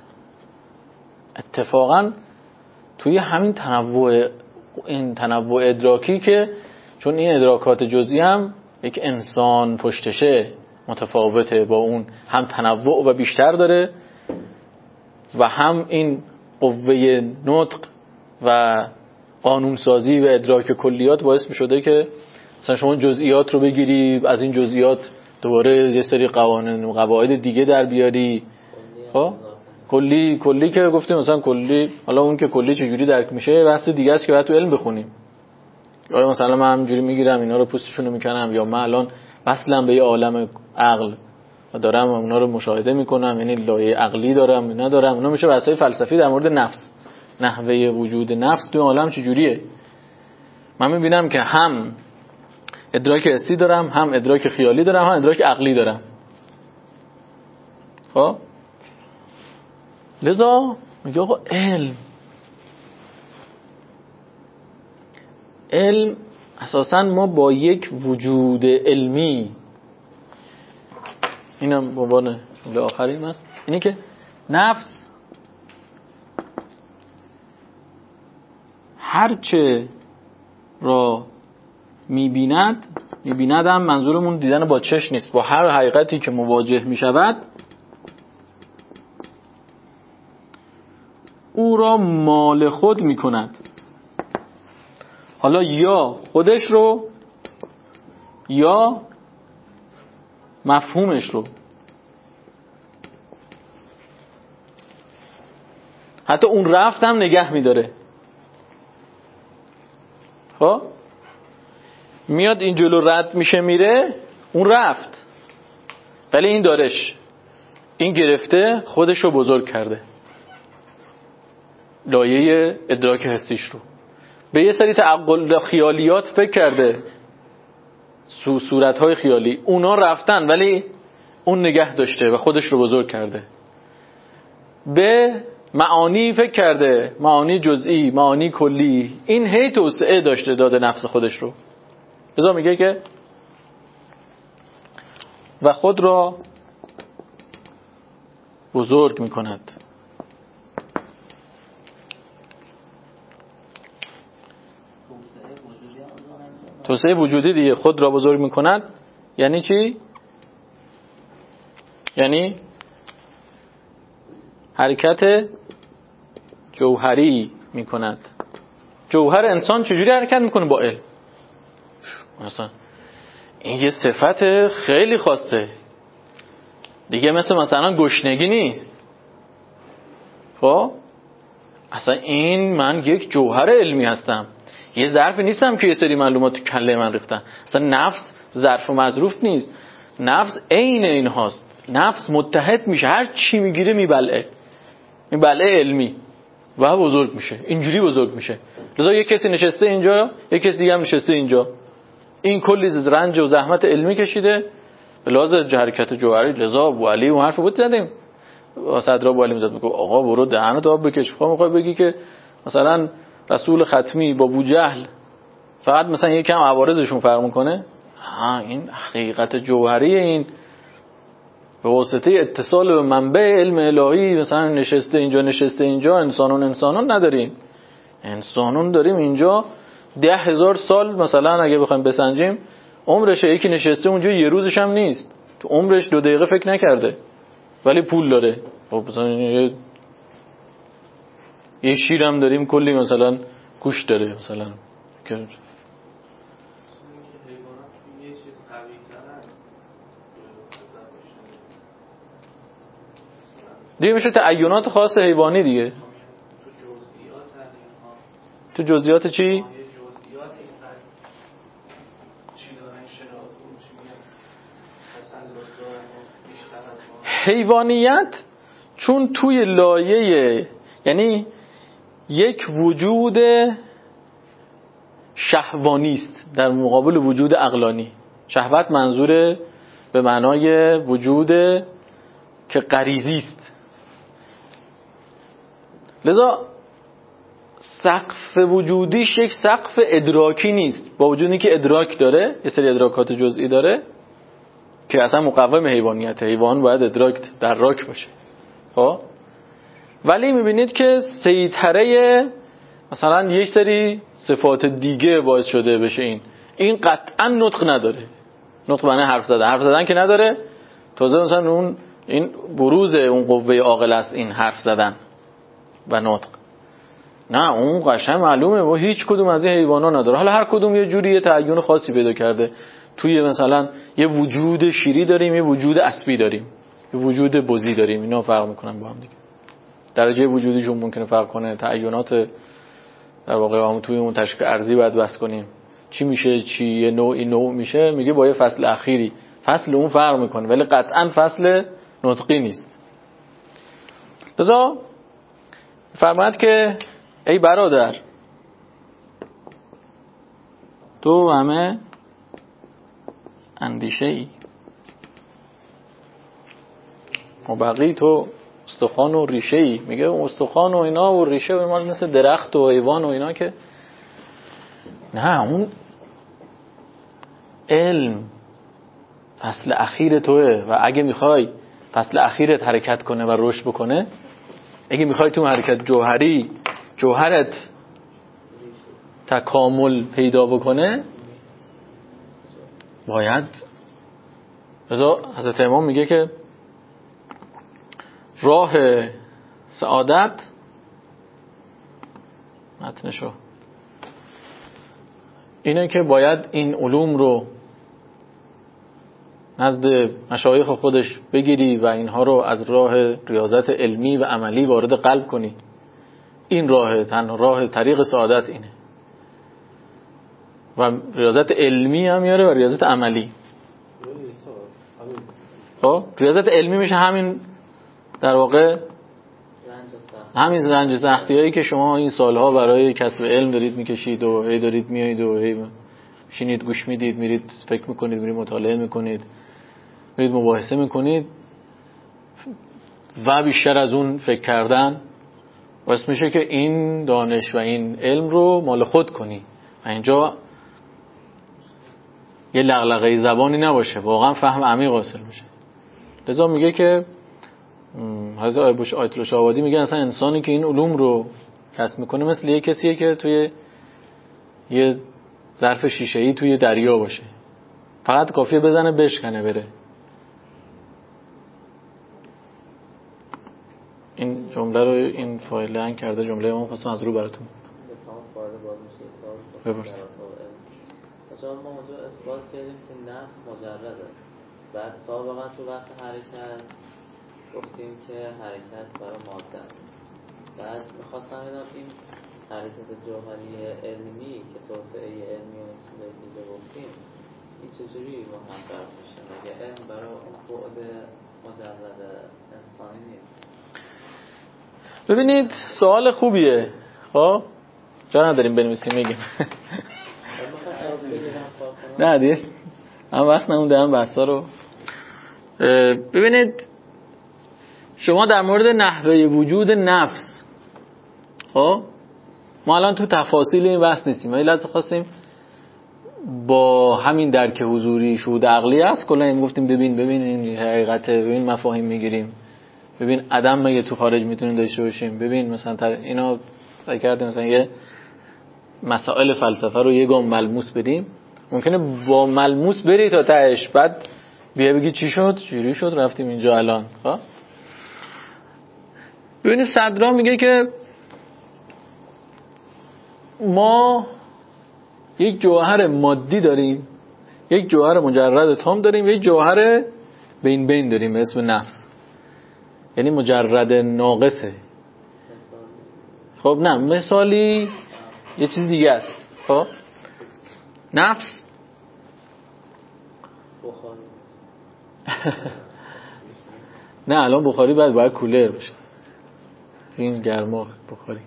Speaker 2: اتفاقا توی همین تنوع ادراکی که چون این ادراکات جزئی هم یک انسان پشتشه متفاوته، با اون هم تنوع و بیشتر داره و هم این قوه نطق و قانونسازی و ادراک کلیات باعث می‌شده که مثلا شما جزئیات رو بگیری، از این جزئیات دوباره یه سری قوانین و قواعد دیگه در بیاری. خب کلی که گفتیم مثلا کلی، حالا اون که کلی چجوری درک میشه بحث دیگه است که باید تو علم بخونیم. یا مثلا من همینجوری میگیرم اینا رو پوستشون رو میکنم، یا من الان وصلم به یه عالم عقل و دارم اونا رو مشاهده میکنم، یعنی لایه عقلی دارم اینا دارم، اونا میشه بحثای فلسفی در مورد نفس، نحوه وجود نفس تو عالم چجوریه. من میبینم که هم ادراک حسی دارم، هم ادراک خیالی دارم، هم ادراک عقلی دارم. خب لذا میگه آقا علم اساساً ما با یک وجود علمی، اینم به عنوان آخرین است، اینه که نفس هرچه را میبیند هم منظورمون دیدن با چشم نیست، با هر حقیقتی که مواجه میشود او را مال خود میکند. حالا یا خودش رو یا مفهومش رو، حتی اون رفت هم نگه میداره. خب میاد این جلو رد میشه میره، اون رفت ولی این دارش، این گرفته خودش رو بزرگ کرده، لایه ادراک حسیش رو به یه سری تعقل خیالیات فکر کرده، صورتهای خیالی، اونا رفتن ولی اون نگه داشته و خودش رو بزرگ کرده. به معانی فکر کرده، معانی جزئی، معانی کلی، این هی توسعه داشته داده نفس خودش رو. لذا میگه که و خود را بزرگ میکند. توسعه وجودی دیگه، خود را بزرگ میکند یعنی چی؟ یعنی حرکت جوهری میکند. جوهر انسان چجوری حرکت میکنه؟ با علم. مثلا این یه صفت خیلی خاصه دیگه، مثلا گشنگی نیست. خب اصلا این من یک جوهر علمی هستم، یه ظرفی نیستم که یه سری معلومات تو کله من ریختن. اصلا نفس ظرف و مظروف نیست، نفس عین این هاست. نفس متحد میشه، هر چی میگیره میبلعه، این بلعه علمی و بزرگ میشه، اینجوری بزرگ میشه. لذا یک کسی نشسته اینجا، یک کسی دیگه هم نشسته اینجا، این کلی رنج و زحمت علمی کشیده به لحاظ حرکت جوهری. لذا ابو علی اون حرف بود زدیم، صدر ابو علی میزد میگه آقا برو دهنت آب بکش. میخوای بگی که مثلا رسول ختمی با بوجهل فقط مثلا یکم عوارضشون فرق میکنه؟ این حقیقت جوهری، این به واسطه اتصال به منبع علم الهی مثلا نشسته اینجا. انسانون نداریم، انسانون داریم اینجا 10,000 سال مثلا اگه بخوایم بسنجیم عمرشه. یکی نشسته اونجا یه روزش هم نیست، تو عمرش 2 دقیقه فکر نکرده ولی پول داره. خب مثلا یه شیر هم داریم کلی مثلا گوش داره مثلا که دیگه میشه تعینات خاص حیوانی دیگه. تو جزئیات چی؟ حیوانیت چون توی لایه، یعنی یک وجود شهوانی است در مقابل وجود عقلانی. شهوت منظور به معنای وجود که غریزی است. لذا سقف وجودیش یک سقف ادراکی نیست، با وجودی که ادراک داره، یه سری ادراکات جزئی داره که اصلا مقوم حیوانیت. حیوان باید ادراک در راک باشه. خب ولی میبینید که سیطره مثلا یک سری صفات دیگه باعث شده بشه این این قطعا نطق نداره. نطق معنی حرف زدن که نداره. تازه مثلا اون این بروز اون قوه عاقل است، این حرف زدن و نطق. نه اون قشنگ معلومه و هیچ کدوم از این حیوانا نداره. حالا هر کدوم یه جوری یه تعین خاصی پیدا کرده. توی مثلا یه وجود شیری داریم، یه وجود اسبی داریم، یه وجود بزی داریم. اینا فرق میکنن با هم دیگه. درجه وجودیشون ممکنه فرق کنه. تعینات در واقع هم توی اون تشکیل ارضی باید بس کنیم. چی میشه چی، یه نوع میشه، میگه با یه فصل اخیری. فصل اون فرق میکنه ولی قطعا فصل نطقی نیست. لذا فرماید که ای برادر تو همه اندیشه ای و بقیه تو استخوان و ریشه ای. میگه استخوان و اینا و ریشه و مال مثل درخت و حیوان و اینا که نه، اون علم فصل اخیر توه و اگه میخوای فصل اخیرت حرکت کنه و رشد بکنه، اگه میخوای تو حرکت جوهرت تکامل پیدا بکنه، باید رضا حضرت امام میگه که راه سعادت متنشو اینه که باید این علوم رو نزد مشایخ خودش بگیری و اینها رو از راه ریاضت علمی و عملی وارد قلب کنی. این راه طریق سعادت اینه. و ریاضت علمی هم میاره و ریاضت عملی. خب ریاضت علمی میشه همین در واقع همین رنج سختیایی که شما این سالها برای کسب علم دارید میکشید و هی دارید میایید و هی شینید گوش میدید، میرید فکر میکنید، میرید مطالعه میکنید، میرید مباحثه میکنید و بیشتر از اون فکر کردن واسه میشه که این دانش و این علم رو مال خود کنی و اینجا یه لغلقه زبانی نباشه، واقعا فهم عمیق حاصل میشه. لذا میگه که حضرت آیت الله شاه‌آبادی میگه اصلا انسانی که این علوم رو کسب میکنه مثل یه کسیه که توی یه ظرف شیشه‌ای توی دریا باشه، فقط کافیه بزنه بشکنه بره. این جمله رو این فایل هنگ کرده، جمله ما خواستم از رو براتون بپرس.
Speaker 1: ما موضوع اثبات کردیم که نفس مجرده. بعد سابقا تو بحث حرکت گفتیم که حرکت برای ماده است. بعد میخواستم بدم این حرکت جوهری علمی که توسعه علمی و این چیزایی که گفتیم این چجوری محقق میشه؟ مگه علم برای اون بعد مجرد انسانی نیست؟
Speaker 2: ببینید سوال خوبیه. خب جا نداریم بنویسیم میگیم نه دیگه هم وقت نمونده هم بحثا رو. ببینید شما در مورد نحوه وجود نفس، خب ما الان تو تفاصیل این بحث نیستیم، ولی لازم خواستیم با همین درک حضوری شهود عقلی است کلا این گفتیم ببین این حقیقته، ببین مفاهیم میگیریم، ببین عدم مگه تو خارج میتونیم داشته باشیم، ببین مثلا اینا سعی کردیم مثلا یه مسائل فلسفه رو یه گام ملموس بدیم. ممکنه با ملموس بری تا تهش بعد بیا بگی چی شد چجوری شد رفتیم اینجا الان. خب ببینید صدرا میگه که ما یک جوهر مادی داریم، یک جوهر مجرد تام داریم، یک جوهر بین داریم به اسم نفس، یعنی مجرد ناقصه. خب نه مثالی یه چیز دیگه است. خب نفس
Speaker 1: بخاری
Speaker 2: نه الان بخاری باید کولر بشه، این گرما بخاری.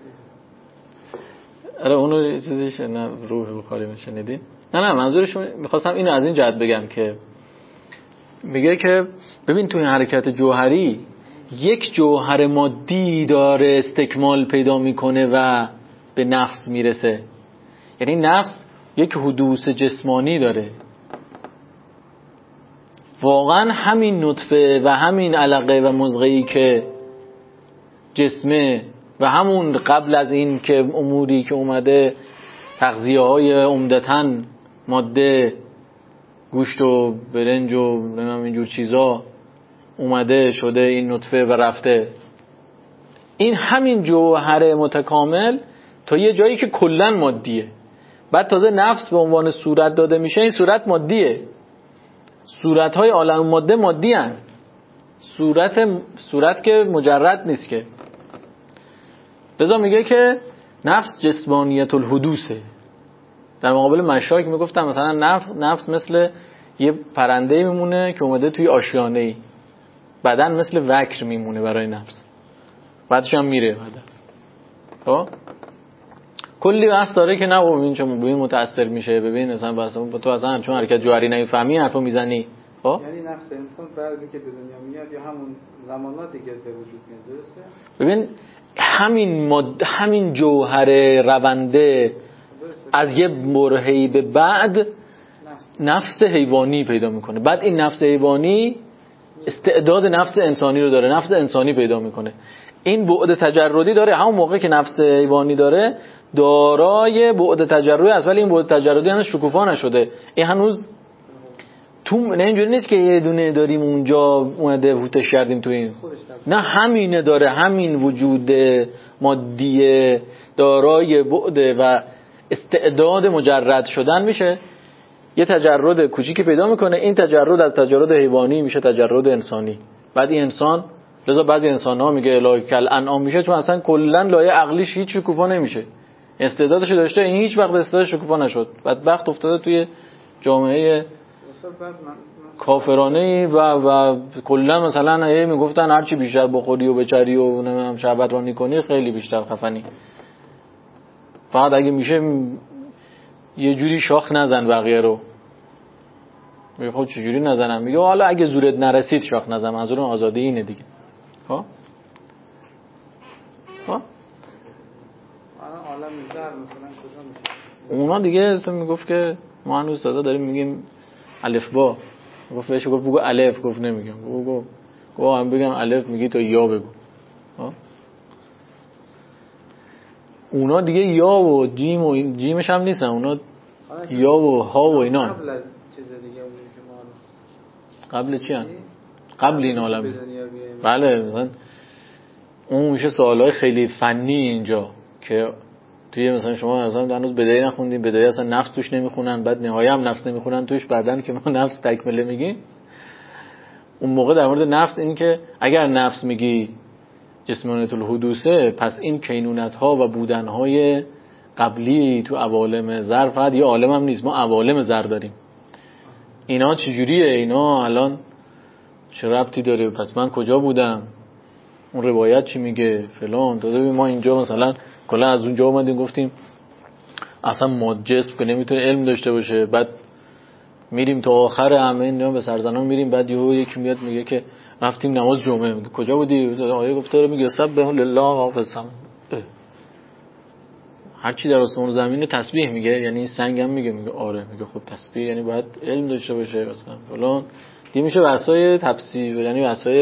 Speaker 2: آره اونو چیزیش نه روح بخاری میشنیدین. نه منظورش میخواستم اینو از این جهت بگم که میگه که ببین تو این حرکت جوهری یک جوهر مادی داره استکمال پیدا میکنه و به نفس میرسه، یعنی نفس یک حدوث جسمانی داره. واقعا همین نطفه و همین علقه و مضغه‌ای که جسمه و همون قبل از این که اموری که اومده تغذیه‌های عمدتاً ماده گوشت و برنج و نمیدونم اینجور چیزا اومده شده این نطفه و رفته. این همین جوهر متکامل تا یه جایی که کلن مادیه. بعد تازه نفس به عنوان صورت داده میشه. این صورت مادیه. صورت‌های عالم ماده مادی هن. صورت که مجرد نیست که. لذا میگه که نفس جسمانیت الحدوثه. در مقابل مشایخ میگفتن مثلا نفس مثل یه پرنده میمونه که اومده توی آشیانه‌ای. بدن مثل وکر میمونه برای نفس. بعدش هم میره بدن. خب کلی بحث داره که نه ببین چون ببین متاثر میشه. ببین مثلا تو اصلا چون حرکت جوهری نمیفهمی حرفو میزنی. خب
Speaker 3: یعنی نفس انسان بعضی که به دنیا میاد یا همون زماناتی که به وجود میاد، درسته؟
Speaker 2: ببین همین جوهر رونده از یه برهه‌ای به بعد نفس حیوانی پیدا میکنه. بعد این نفس حیوانی استعداد نفس انسانی رو داره، نفس انسانی پیدا میکنه. این بعد تجردی داره. همون موقع که نفس حیوانی داره دارای بعد تجردی است، ولی این بعد تجردی هنوز شکوفا نشده. این هنوز تو نه اینجوری نیست که یه دونه داریم اونجا اومده هوتش کردیم تو این. نه همینه داره. همین وجود مادی دارای بعد و استعداد مجرد شدن میشه. یه تجرد کوچیکی پیدا میکنه. این تجرد از تجرد حیوانی میشه تجرد انسانی. بعد این انسان لذا بعضی انسان‌ها میگه الهی کل انعام میشه چون اصلا کلا لایه عقلیش هیچ شکوفا نمیشه. استعدادش داشته این هیچ وقت استعدادش شکوفا نشد. بدبخت افتاده توی جامعه کافرانه و کلا مثلا میگفتن هرچی بیشتر بخوری و بچری و نمیدونم شهوت رانی کنی خیلی بیشتر خفنی. فقط اگه میشه یه جوری شاخ نزن بقیه رو. میگه خب چجوری نزنم؟ میگه حالا اگه زورت نرسید شاخ نزن. منظورم آزادی اینه دیگه. خب
Speaker 3: عالم زر مثلا کجا میشه؟
Speaker 2: اونا دیگه اصلا میگفت که ما هنوز تازه داریم میگیم الف با. گفت بهش گفت بگو الف، گفت نمیگم. گفت هم بگم الف میگی تو یا بگو. اونا دیگه یا و جیم و جیمش هم نیستن. اونا یا و ها و اینا.
Speaker 3: قبل از چیز دیگه اونی که ما
Speaker 2: قبل چی هن؟ قبل این عالم. بله مثلا اون میشه سوالای خیلی فنی اینجا که توی مثلا شما مثلا هنوز بدایه نخوندین. بدایه اصلا نفس توش نمیخونن، بعد نهایه هم نفس نمیخونن توش. بعدن که ما نفس تکمله میگیم اون موقع در مورد نفس این که اگر نفس میگی جسمانیت الحدوثه، پس این کینونت ها و بودن های قبلی تو عوالم زر فقط یه عالم هم نیست، ما عوالم زر داریم. اینا چجوریه؟ اینا الان چه ربطی داره؟ پس من کجا بودم؟ اون روایت چی میگه؟ فلان. تازه ما اینجا مثلا کلا از اونجا اومدیم گفتیم اصلا ما جسم که نمیتونه علم داشته باشه. بعد میریم تا آخر همه اینا به سرزنان میریم، بعد یکی میاد میگه که رفتیم نماز جمعه. میگه کجا بودی؟ آیه گفته رو میگه سبح لله حافظم. هر چی در آسمان و زمین تسبیح میگه. یعنی این سنگ هم میگه آره. میگه خب تسبیح یعنی باید علم داشته باشه مثلا فلان. دی میشه بحثای تفسیر، یعنی بحثای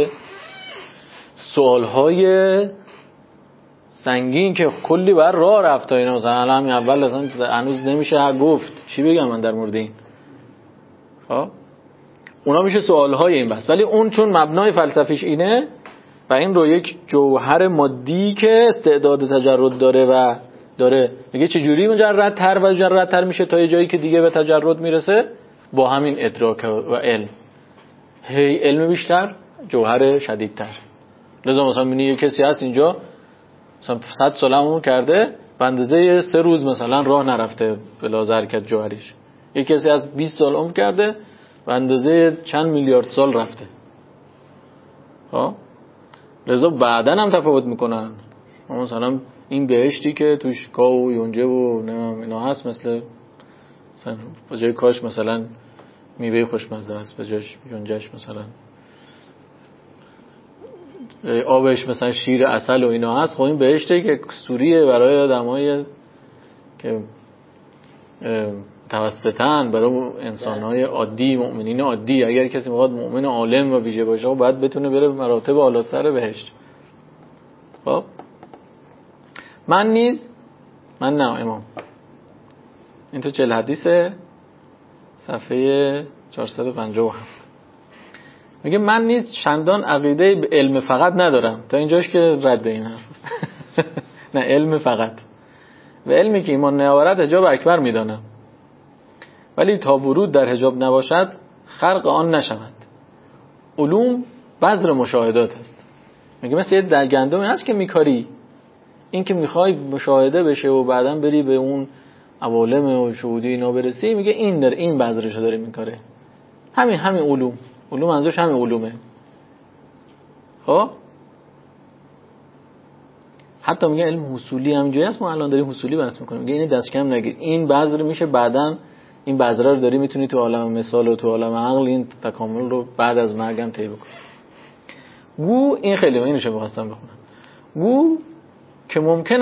Speaker 2: سوالهای سنگین که کلی بر راه رفت. اینا مثلا همین اول اصلا هنوز نمیشه گفت چی بگم من در مورد این. خب اونا میشه سوالهای این بحث. ولی اون چون مبنای فلسفیش اینه و این رو یک جوهر مادی که استعداد تجرد داره میگه چجوری مجردتر میشه تا یه جایی که دیگه به تجرد میرسه؟ با همین ادراک و علم. هی علم بیشتر، جوهر شدیدتر. لذا مثلا میبینی یه کسی هست اینجا مثلا 100 سال عمر کرده به اندازه 3 روز مثلا راه نرفته بلا حرکت جوهریش. یه کسی از 20 سال عمر کرده به اندازه چند میلیارد سال رفته. ها لذا بعدن هم تفاوت میکنن. مثلا این بهشتی که توش کاو و یونجه و اینا هست، مثلا به جای کاش مثلا میوه خوشمزه است، به جاش یونجهش مثلا آبش مثلا شیر عسل و اینا هست. خب این بهشتی که سوریه برای آدمای که توسطن، برای انسانهای عادی، مؤمنین عادی. اگر کسی میخواد مؤمن عالم و ویژه باشه باید بتونه بره به مراتب بالاتر بهشت. خب من نه امام این تو 40 حدیثه صفحه 457 میگه من نیز چندان عقیده به علم فقط ندارم. تا اینجاش که رد این حرف است. نه علم فقط و علمی که ایمان نیاورد حجاب اکبر میدانم، ولی تا ورود در حجاب نباشد خرق آن نشود. علوم بذر مشاهدات است. میگه مثل یه در گندم هست که میکاری، این که میخوای مشاهده بشه و بعداً بری به اون عوالم و شهودی اینا برسی، میگه این در این بذرشو داره میکاره. همین علوم منظورش همین علومه. خب حتی میگه علم حصولی هم جایی هست، ما الان داریم حصولی بحث میکنیم، میگه اینی دست کم نگیر، این بذر میشه بعداً این بذره رو داری میتونی تو عالم مثال و تو عالم عقل این تکامل رو بعد از مرگم طی بکنی. گو این خیلی اینو می‌خواستم بخونم. گو که ممکن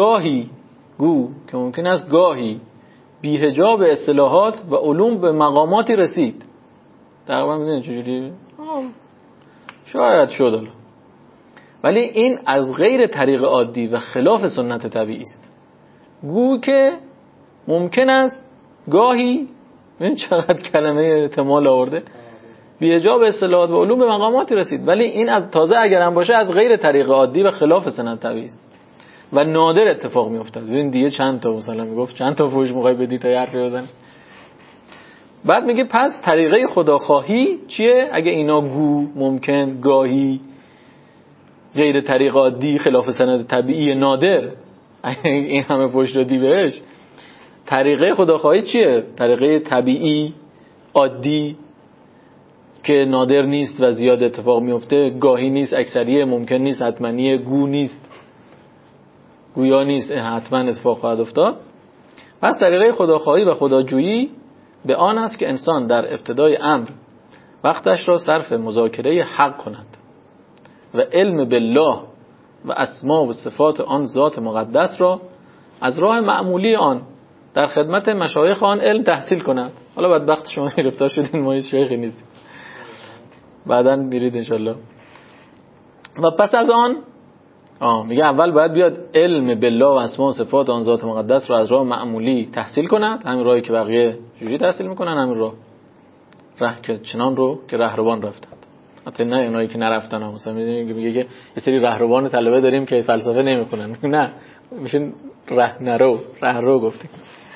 Speaker 2: است گاهی بی حجاب اصطلاحات و علوم به مقاماتی رسید. تقریبا میدونید چجوری؟ شاید شد، ولی این از غیر طریق عادی و خلاف سنت طبیعی است. گو که ممکن است گاهی، ببین چقدر کلمه احتمال آورده، بی حجاب اصطلاحات و علوم به مقاماتی رسید، ولی این از تازه اگر هم باشه از غیر طریق عادی و خلاف سنت طبیعی است و نادر اتفاق می افتاد. ببین دیگه چند تا مثلا میگفت چند تا فوش میخوای بدی تا حرفی بزنی. بعد میگه پس طریقه خداخواهی چیه؟ اگه اینا گو ممکن گاهی غیر طریق عادی خلاف سنت طبیعی نادر این همه فوش دادی بهش، طریقه خداخواهی چیه؟ طریقه طبیعی عادی که نادر نیست و زیاد اتفاق میفته، گاهی نیست، اکثریه، ممکن نیست، حتمانیه، گو نیست، گویا نیست، حتما اتفاق خواهد افتاد. پس طریقه خداخواهی و خداجویی به آن است که انسان در ابتدای امر وقتش را صرف مذاکره حق کند و علم بالله و اسما و صفات آن ذات مقدس را از راه معمولی آن در خدمت مشایخ آن علم تحصیل کند. حالا بدبخت شما گرفتار شدین، ما هیچ شیخی نیستیم، بعداً میرید انشالله. و پس از آن میگه اول باید بیاد علم بالله و اسما و صفات آن ذات مقدس را از راه معمولی تحصیل کند، همین راهی که بقیه جوری تحصیل میکنن، همین راه که چنان رو که رهروان رفتند. حتی نه اونایی که نرفتن هم، مثلا میگه یه سری رهروان طلبه داریم که فلسفه نمیخونن، نه میشن رهرو گفتیم.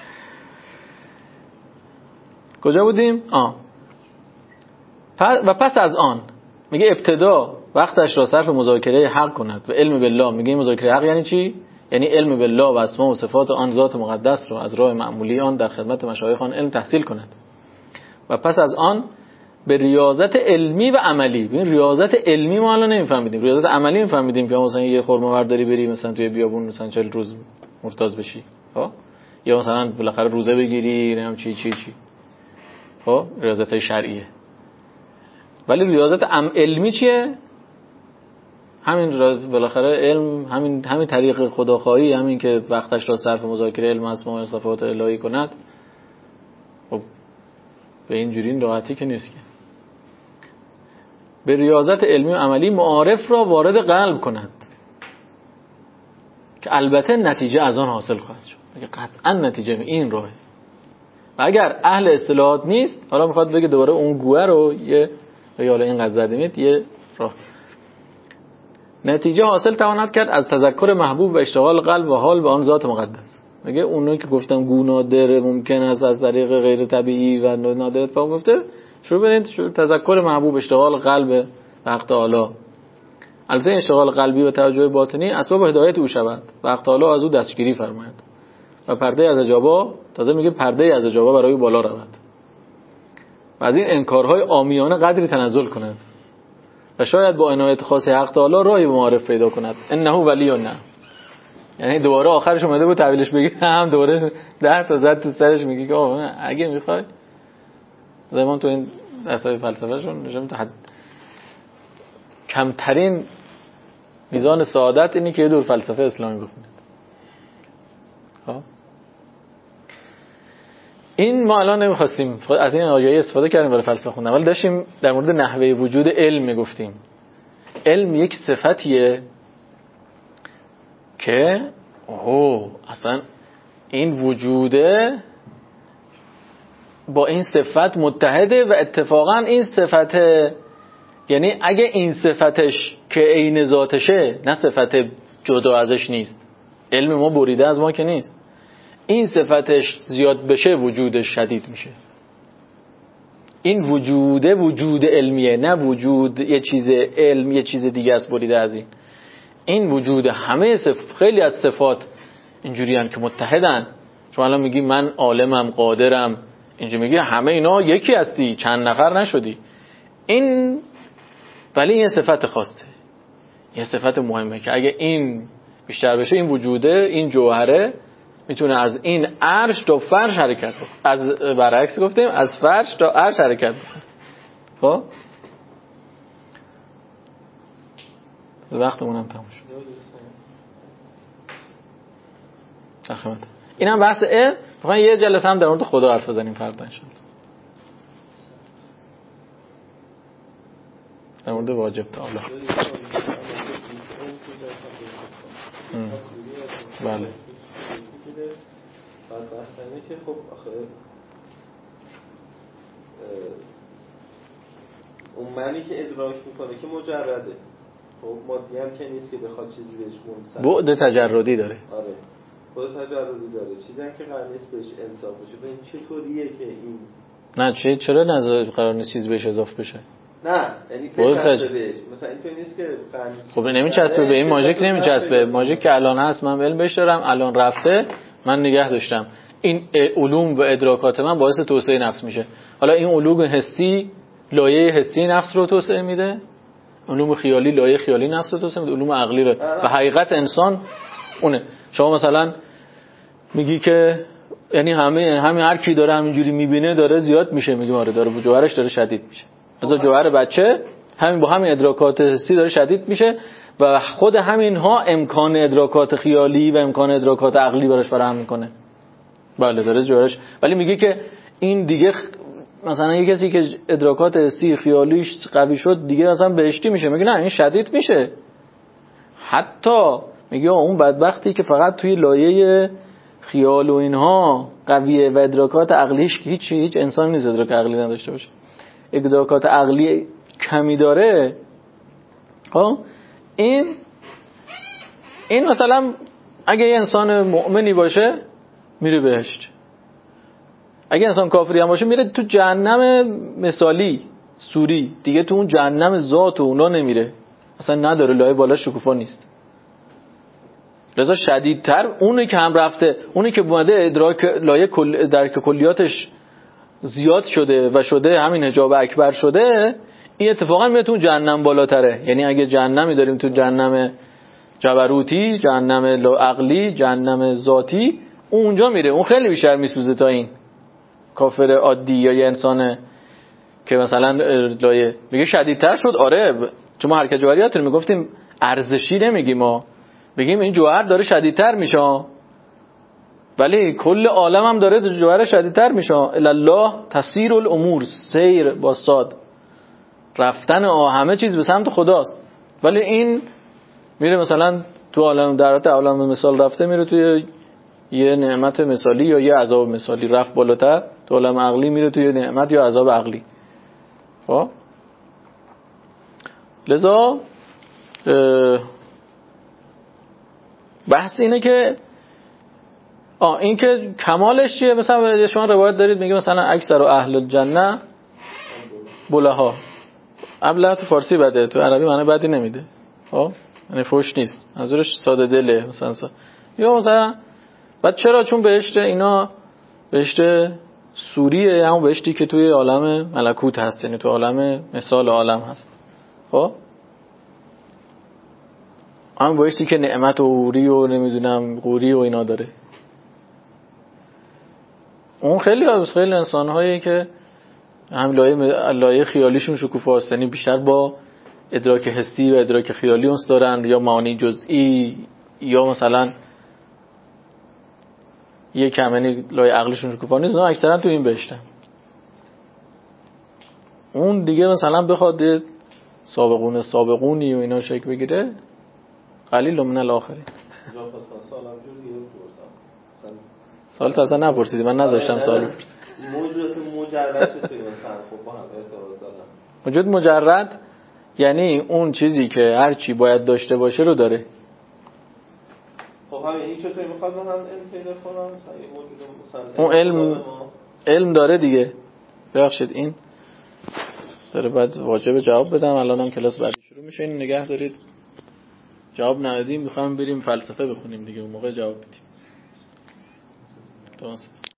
Speaker 2: کجا بودیم؟ و پس از آن میگه ابتدا وقتش را صرف مذاکره حق کند و علم بالله. میگه این مذاکره حق یعنی چی؟ یعنی علم بالله و اسما و صفات آن ذات مقدس را از راه معمولی آن در خدمت مشایخ آن علم تحصیل کند. و پس از آن به ریاضت علمی و عملی. ببین ریاضت علمی ما الان نمیفهمیدیم، ریاضت عملی میفهمیدیم که مثلا یه خرما برداری بری مثلا توی بیابون مثلا 40 روز مرتاض بشی، خب، یا مثلا بالاخره روزه بگیری، نمیدونم چی خب ریاضت شرعیه. ولی ریاضت علمی چیه؟ همین بالاخره علم، همین طریق خداخواهی، همین که وقتش را صرف مذاکره علم اسما و صفات الهی کند. خب به این جوری این راحتی که نیست که. به ریاضت علمی و عملی معارف را وارد قلب کند که البته نتیجه از آن حاصل خواهد شد. میگه قطعا نتیجه این راهه. و اگر اهل اصطلاحات نیست، حالا میخواد بگه دوباره اون گوه رو یه حالا این قضا دمید یه راه نتیجه حاصل تواند کرد از تذکر محبوب و اشتغال قلب و حال به آن ذات مقدس. میگه اونایی که گفتم گو نادر ممکن است از طریق غیر طبیعی و نادر اتفاق بیفته، شروع بدین تذکر محبوب، اشتغال قلب به حق تعالی. البته اشتغال قلبی و توجه باطنی اسباب هدایت او شود و حق تعالی از او دستگیری فرماید و پرده از اجابه، تازه میگه پرده از اجابه برای بالا رود و از این انکارهای عامیانه قدری تنزل کند و شاید با عنایت خاص حق تعالی راهی به معارف پیدا کند. انه ولی نه، یعنی دوباره آخرش اومده بود تعبیرش بگی، هم دوباره 10 تا زد تو سرش، میگه که اگه میخوای زمان تو این درسای فلسفه شون نشون میده کمترین میزان سعادت اینی که یه دور فلسفه اسلامی بخونید. خب این ما الان نمیخواستیم از این آیه استفاده کردیم برای فلسفه خوندن، ولی داشتیم در مورد نحوه وجود علم میگفتیم. علم یک صفتیه که اصلا این وجوده با این صفت متحده و اتفاقا این صفت، یعنی اگه این صفتش که عین ذاتشه، نه صفت جدا ازش نیست، علم ما بریده از ما که نیست، این صفتش زیاد بشه وجودش شدید میشه. این وجود علمیه، نه وجود یه چیز علم یه چیز دیگه است بریده از این وجود. همه خیلی از صفات اینجوریان که متحدن. شما الان میگی من عالمم، قادرم، اینجا میگی همه اینا یکی هستی، چند نفر نشدی. این ولی این صفت خاصه، یه صفت مهمه که اگه این بیشتر بشه، این وجوده، این جوهره میتونه از این عرش تا فرش حرکت کنه. از برعکس گفتیم از فرش تا عرش حرکت کنه. خب وقتمون هم تموم شد. تخمت اینم بحث علم. میخوام یه جلسه هم در مورد خدا حرف بزنیم فردا ان شاءالله، در مورد واجب تعالی. بله.
Speaker 4: بعد بحث اینه که خب آخه اون معنی که ادراک میکنه که مجرده، خب مادی هم که نیست که بخواد چیزی بهش منصرف،
Speaker 2: بعد تجردی داره.
Speaker 4: آره بعد تجردی داره، چیزی هم که قرار نیست بهش انصاف بشه. به این چطوریه که این
Speaker 2: نه چرا نظر قرار نیست چیز بهش اضافه بشه؟
Speaker 4: نه یعنی بچسبه بهش، مثلا اینطور نیست که قرار نیست.
Speaker 2: خب نمیچسبه به این ماژیک، نمیچسبه. ماژیک که الان هست من علم بهش دارم، الان رفته من نگه داشتم. این علوم و ادراکات من باعث توسعه نفس میشه. حالا این علوم حسی لایه حسی نفس رو توسعه میده، علوم خیالی لایه خیالی نفس رو توسعه میده، علوم عقلی رو و حقیقت انسان اونه. شما مثلا میگی که یعنی همین هر کی داره همینجوری میبینه داره زیاد میشه، میگیم آره داره جوهرش داره شدید میشه. مثلا جوهر بچه همین با همین ادراکات حسی داره شدید میشه و خود همین ها امکان ادراکات خیالی و امکان ادراکات عقلی براش فراهم میکنه. بله داره جوهرش. ولی میگه که این دیگه مثلا یه کسی که ادراکات حسی خیالیش قوی شد دیگه اصلا بهشتی میشه، میگه نه این شدید میشه. حتی میگه اون بدبختی که فقط توی لایه خیال و اینها قویه و ادراکات عقلیش که هیچ انسان نیست ادراک عقلی نداشته باشه، ادراکات عقلی کمی داره. ها این مثلا اگه یه انسان مؤمنی باشه میره بهشت، اگه انسان کافری هم باشه میره تو جهنم مثالی سوری، دیگه تو اون جهنم ذات و اونا نمیره، اصلا نداره، لایه بالا شکوفا نیست. لذا شدیدتر اونی که هم رفته، اونی که اومده ادراک لایه درک کلیاتش زیاد شده و شده همین حجاب اکبر شده، این اتفاقا میاد تو جهنم بالاتره. یعنی اگه جهنمی داریم تو جهنم جبروتی، جهنم عقلی، جهنم ذاتی، اونجا میره، اون خیلی بیشتر میسوزه تا این کافر عادی یا یه انسان که مثلا لایه میگه شدیدتر شد. آره چون ما حرکت جوهریات رو میگفتیم ارزشی نمیگیم، ما بگیم این جوهر داره شدیدتر میشه، ولی کل عالم هم داره جوهر شدیدتر میشه. الله تسیر الامور، سیر با صاد، رفتن همه چیز به سمت خداست. ولی این میره مثلا تو عالم درات عالم مثال رفته، میره توی یه نعمت مثالی یا یه عذاب مثالی، رفت بالاتر تو عالم عقلی میره توی نعمت یا عذاب عقلی. خب لذا بحث اینه که این که کمالش چیه. مثلا شما روایت دارید میگه مثلا اکثر اهل الجنه بلها. ابله تو فارسی بده، تو عربی معنی بدی نمیده، خب یعنی فوش نیست، منظورش ساده دله. یا مثلا بعد چرا؟ چون بهشت اینا بهشت سوریه، همون بهشتی که توی عالم ملکوت هست، یعنی تو عالم مثال عالم هست. خب همون بهشتی که نعمت و حوری و نمیدونم قوری و اینا داره. اون خیلی انسان‌هایی که هم لایه خیالیشون شکوفاست، یعنی بیشتر با ادراک حسی و ادراک خیالی اونس دارن، یا معانی جزئی، یا مثلا یه کمینی لایه عقلشون شکوفا نیست، نه اکثرا تو این بهشتن. اون دیگه مثلا بخواد سابقونی و اینا شکل بگیره، قلیل من الاخرین.
Speaker 4: جا پس سوالم جور دیگه بپرسم، مثلا
Speaker 2: سوال اصلا نپرسیدی، من نذاشتم سوال بپرسید.
Speaker 4: موجودات مجرد چطوری مثلا خب با هم ارتباط دارن؟
Speaker 2: موجود مجرد یعنی اون چیزی که هر چی باید داشته باشه رو داره.
Speaker 4: خب همین این چطوری میخواد من هم علم پیدا کنم مثلا یه موجود مثلا
Speaker 2: اون علم داره دیگه. ببخشید این داره بعد واجب جواب بدم، الانم کلاس بعدی شروع میشه، این نگه دارید. جواب ندادیم میخوام بریم فلسفه بخونیم دیگه، اون موقع جواب بدیم.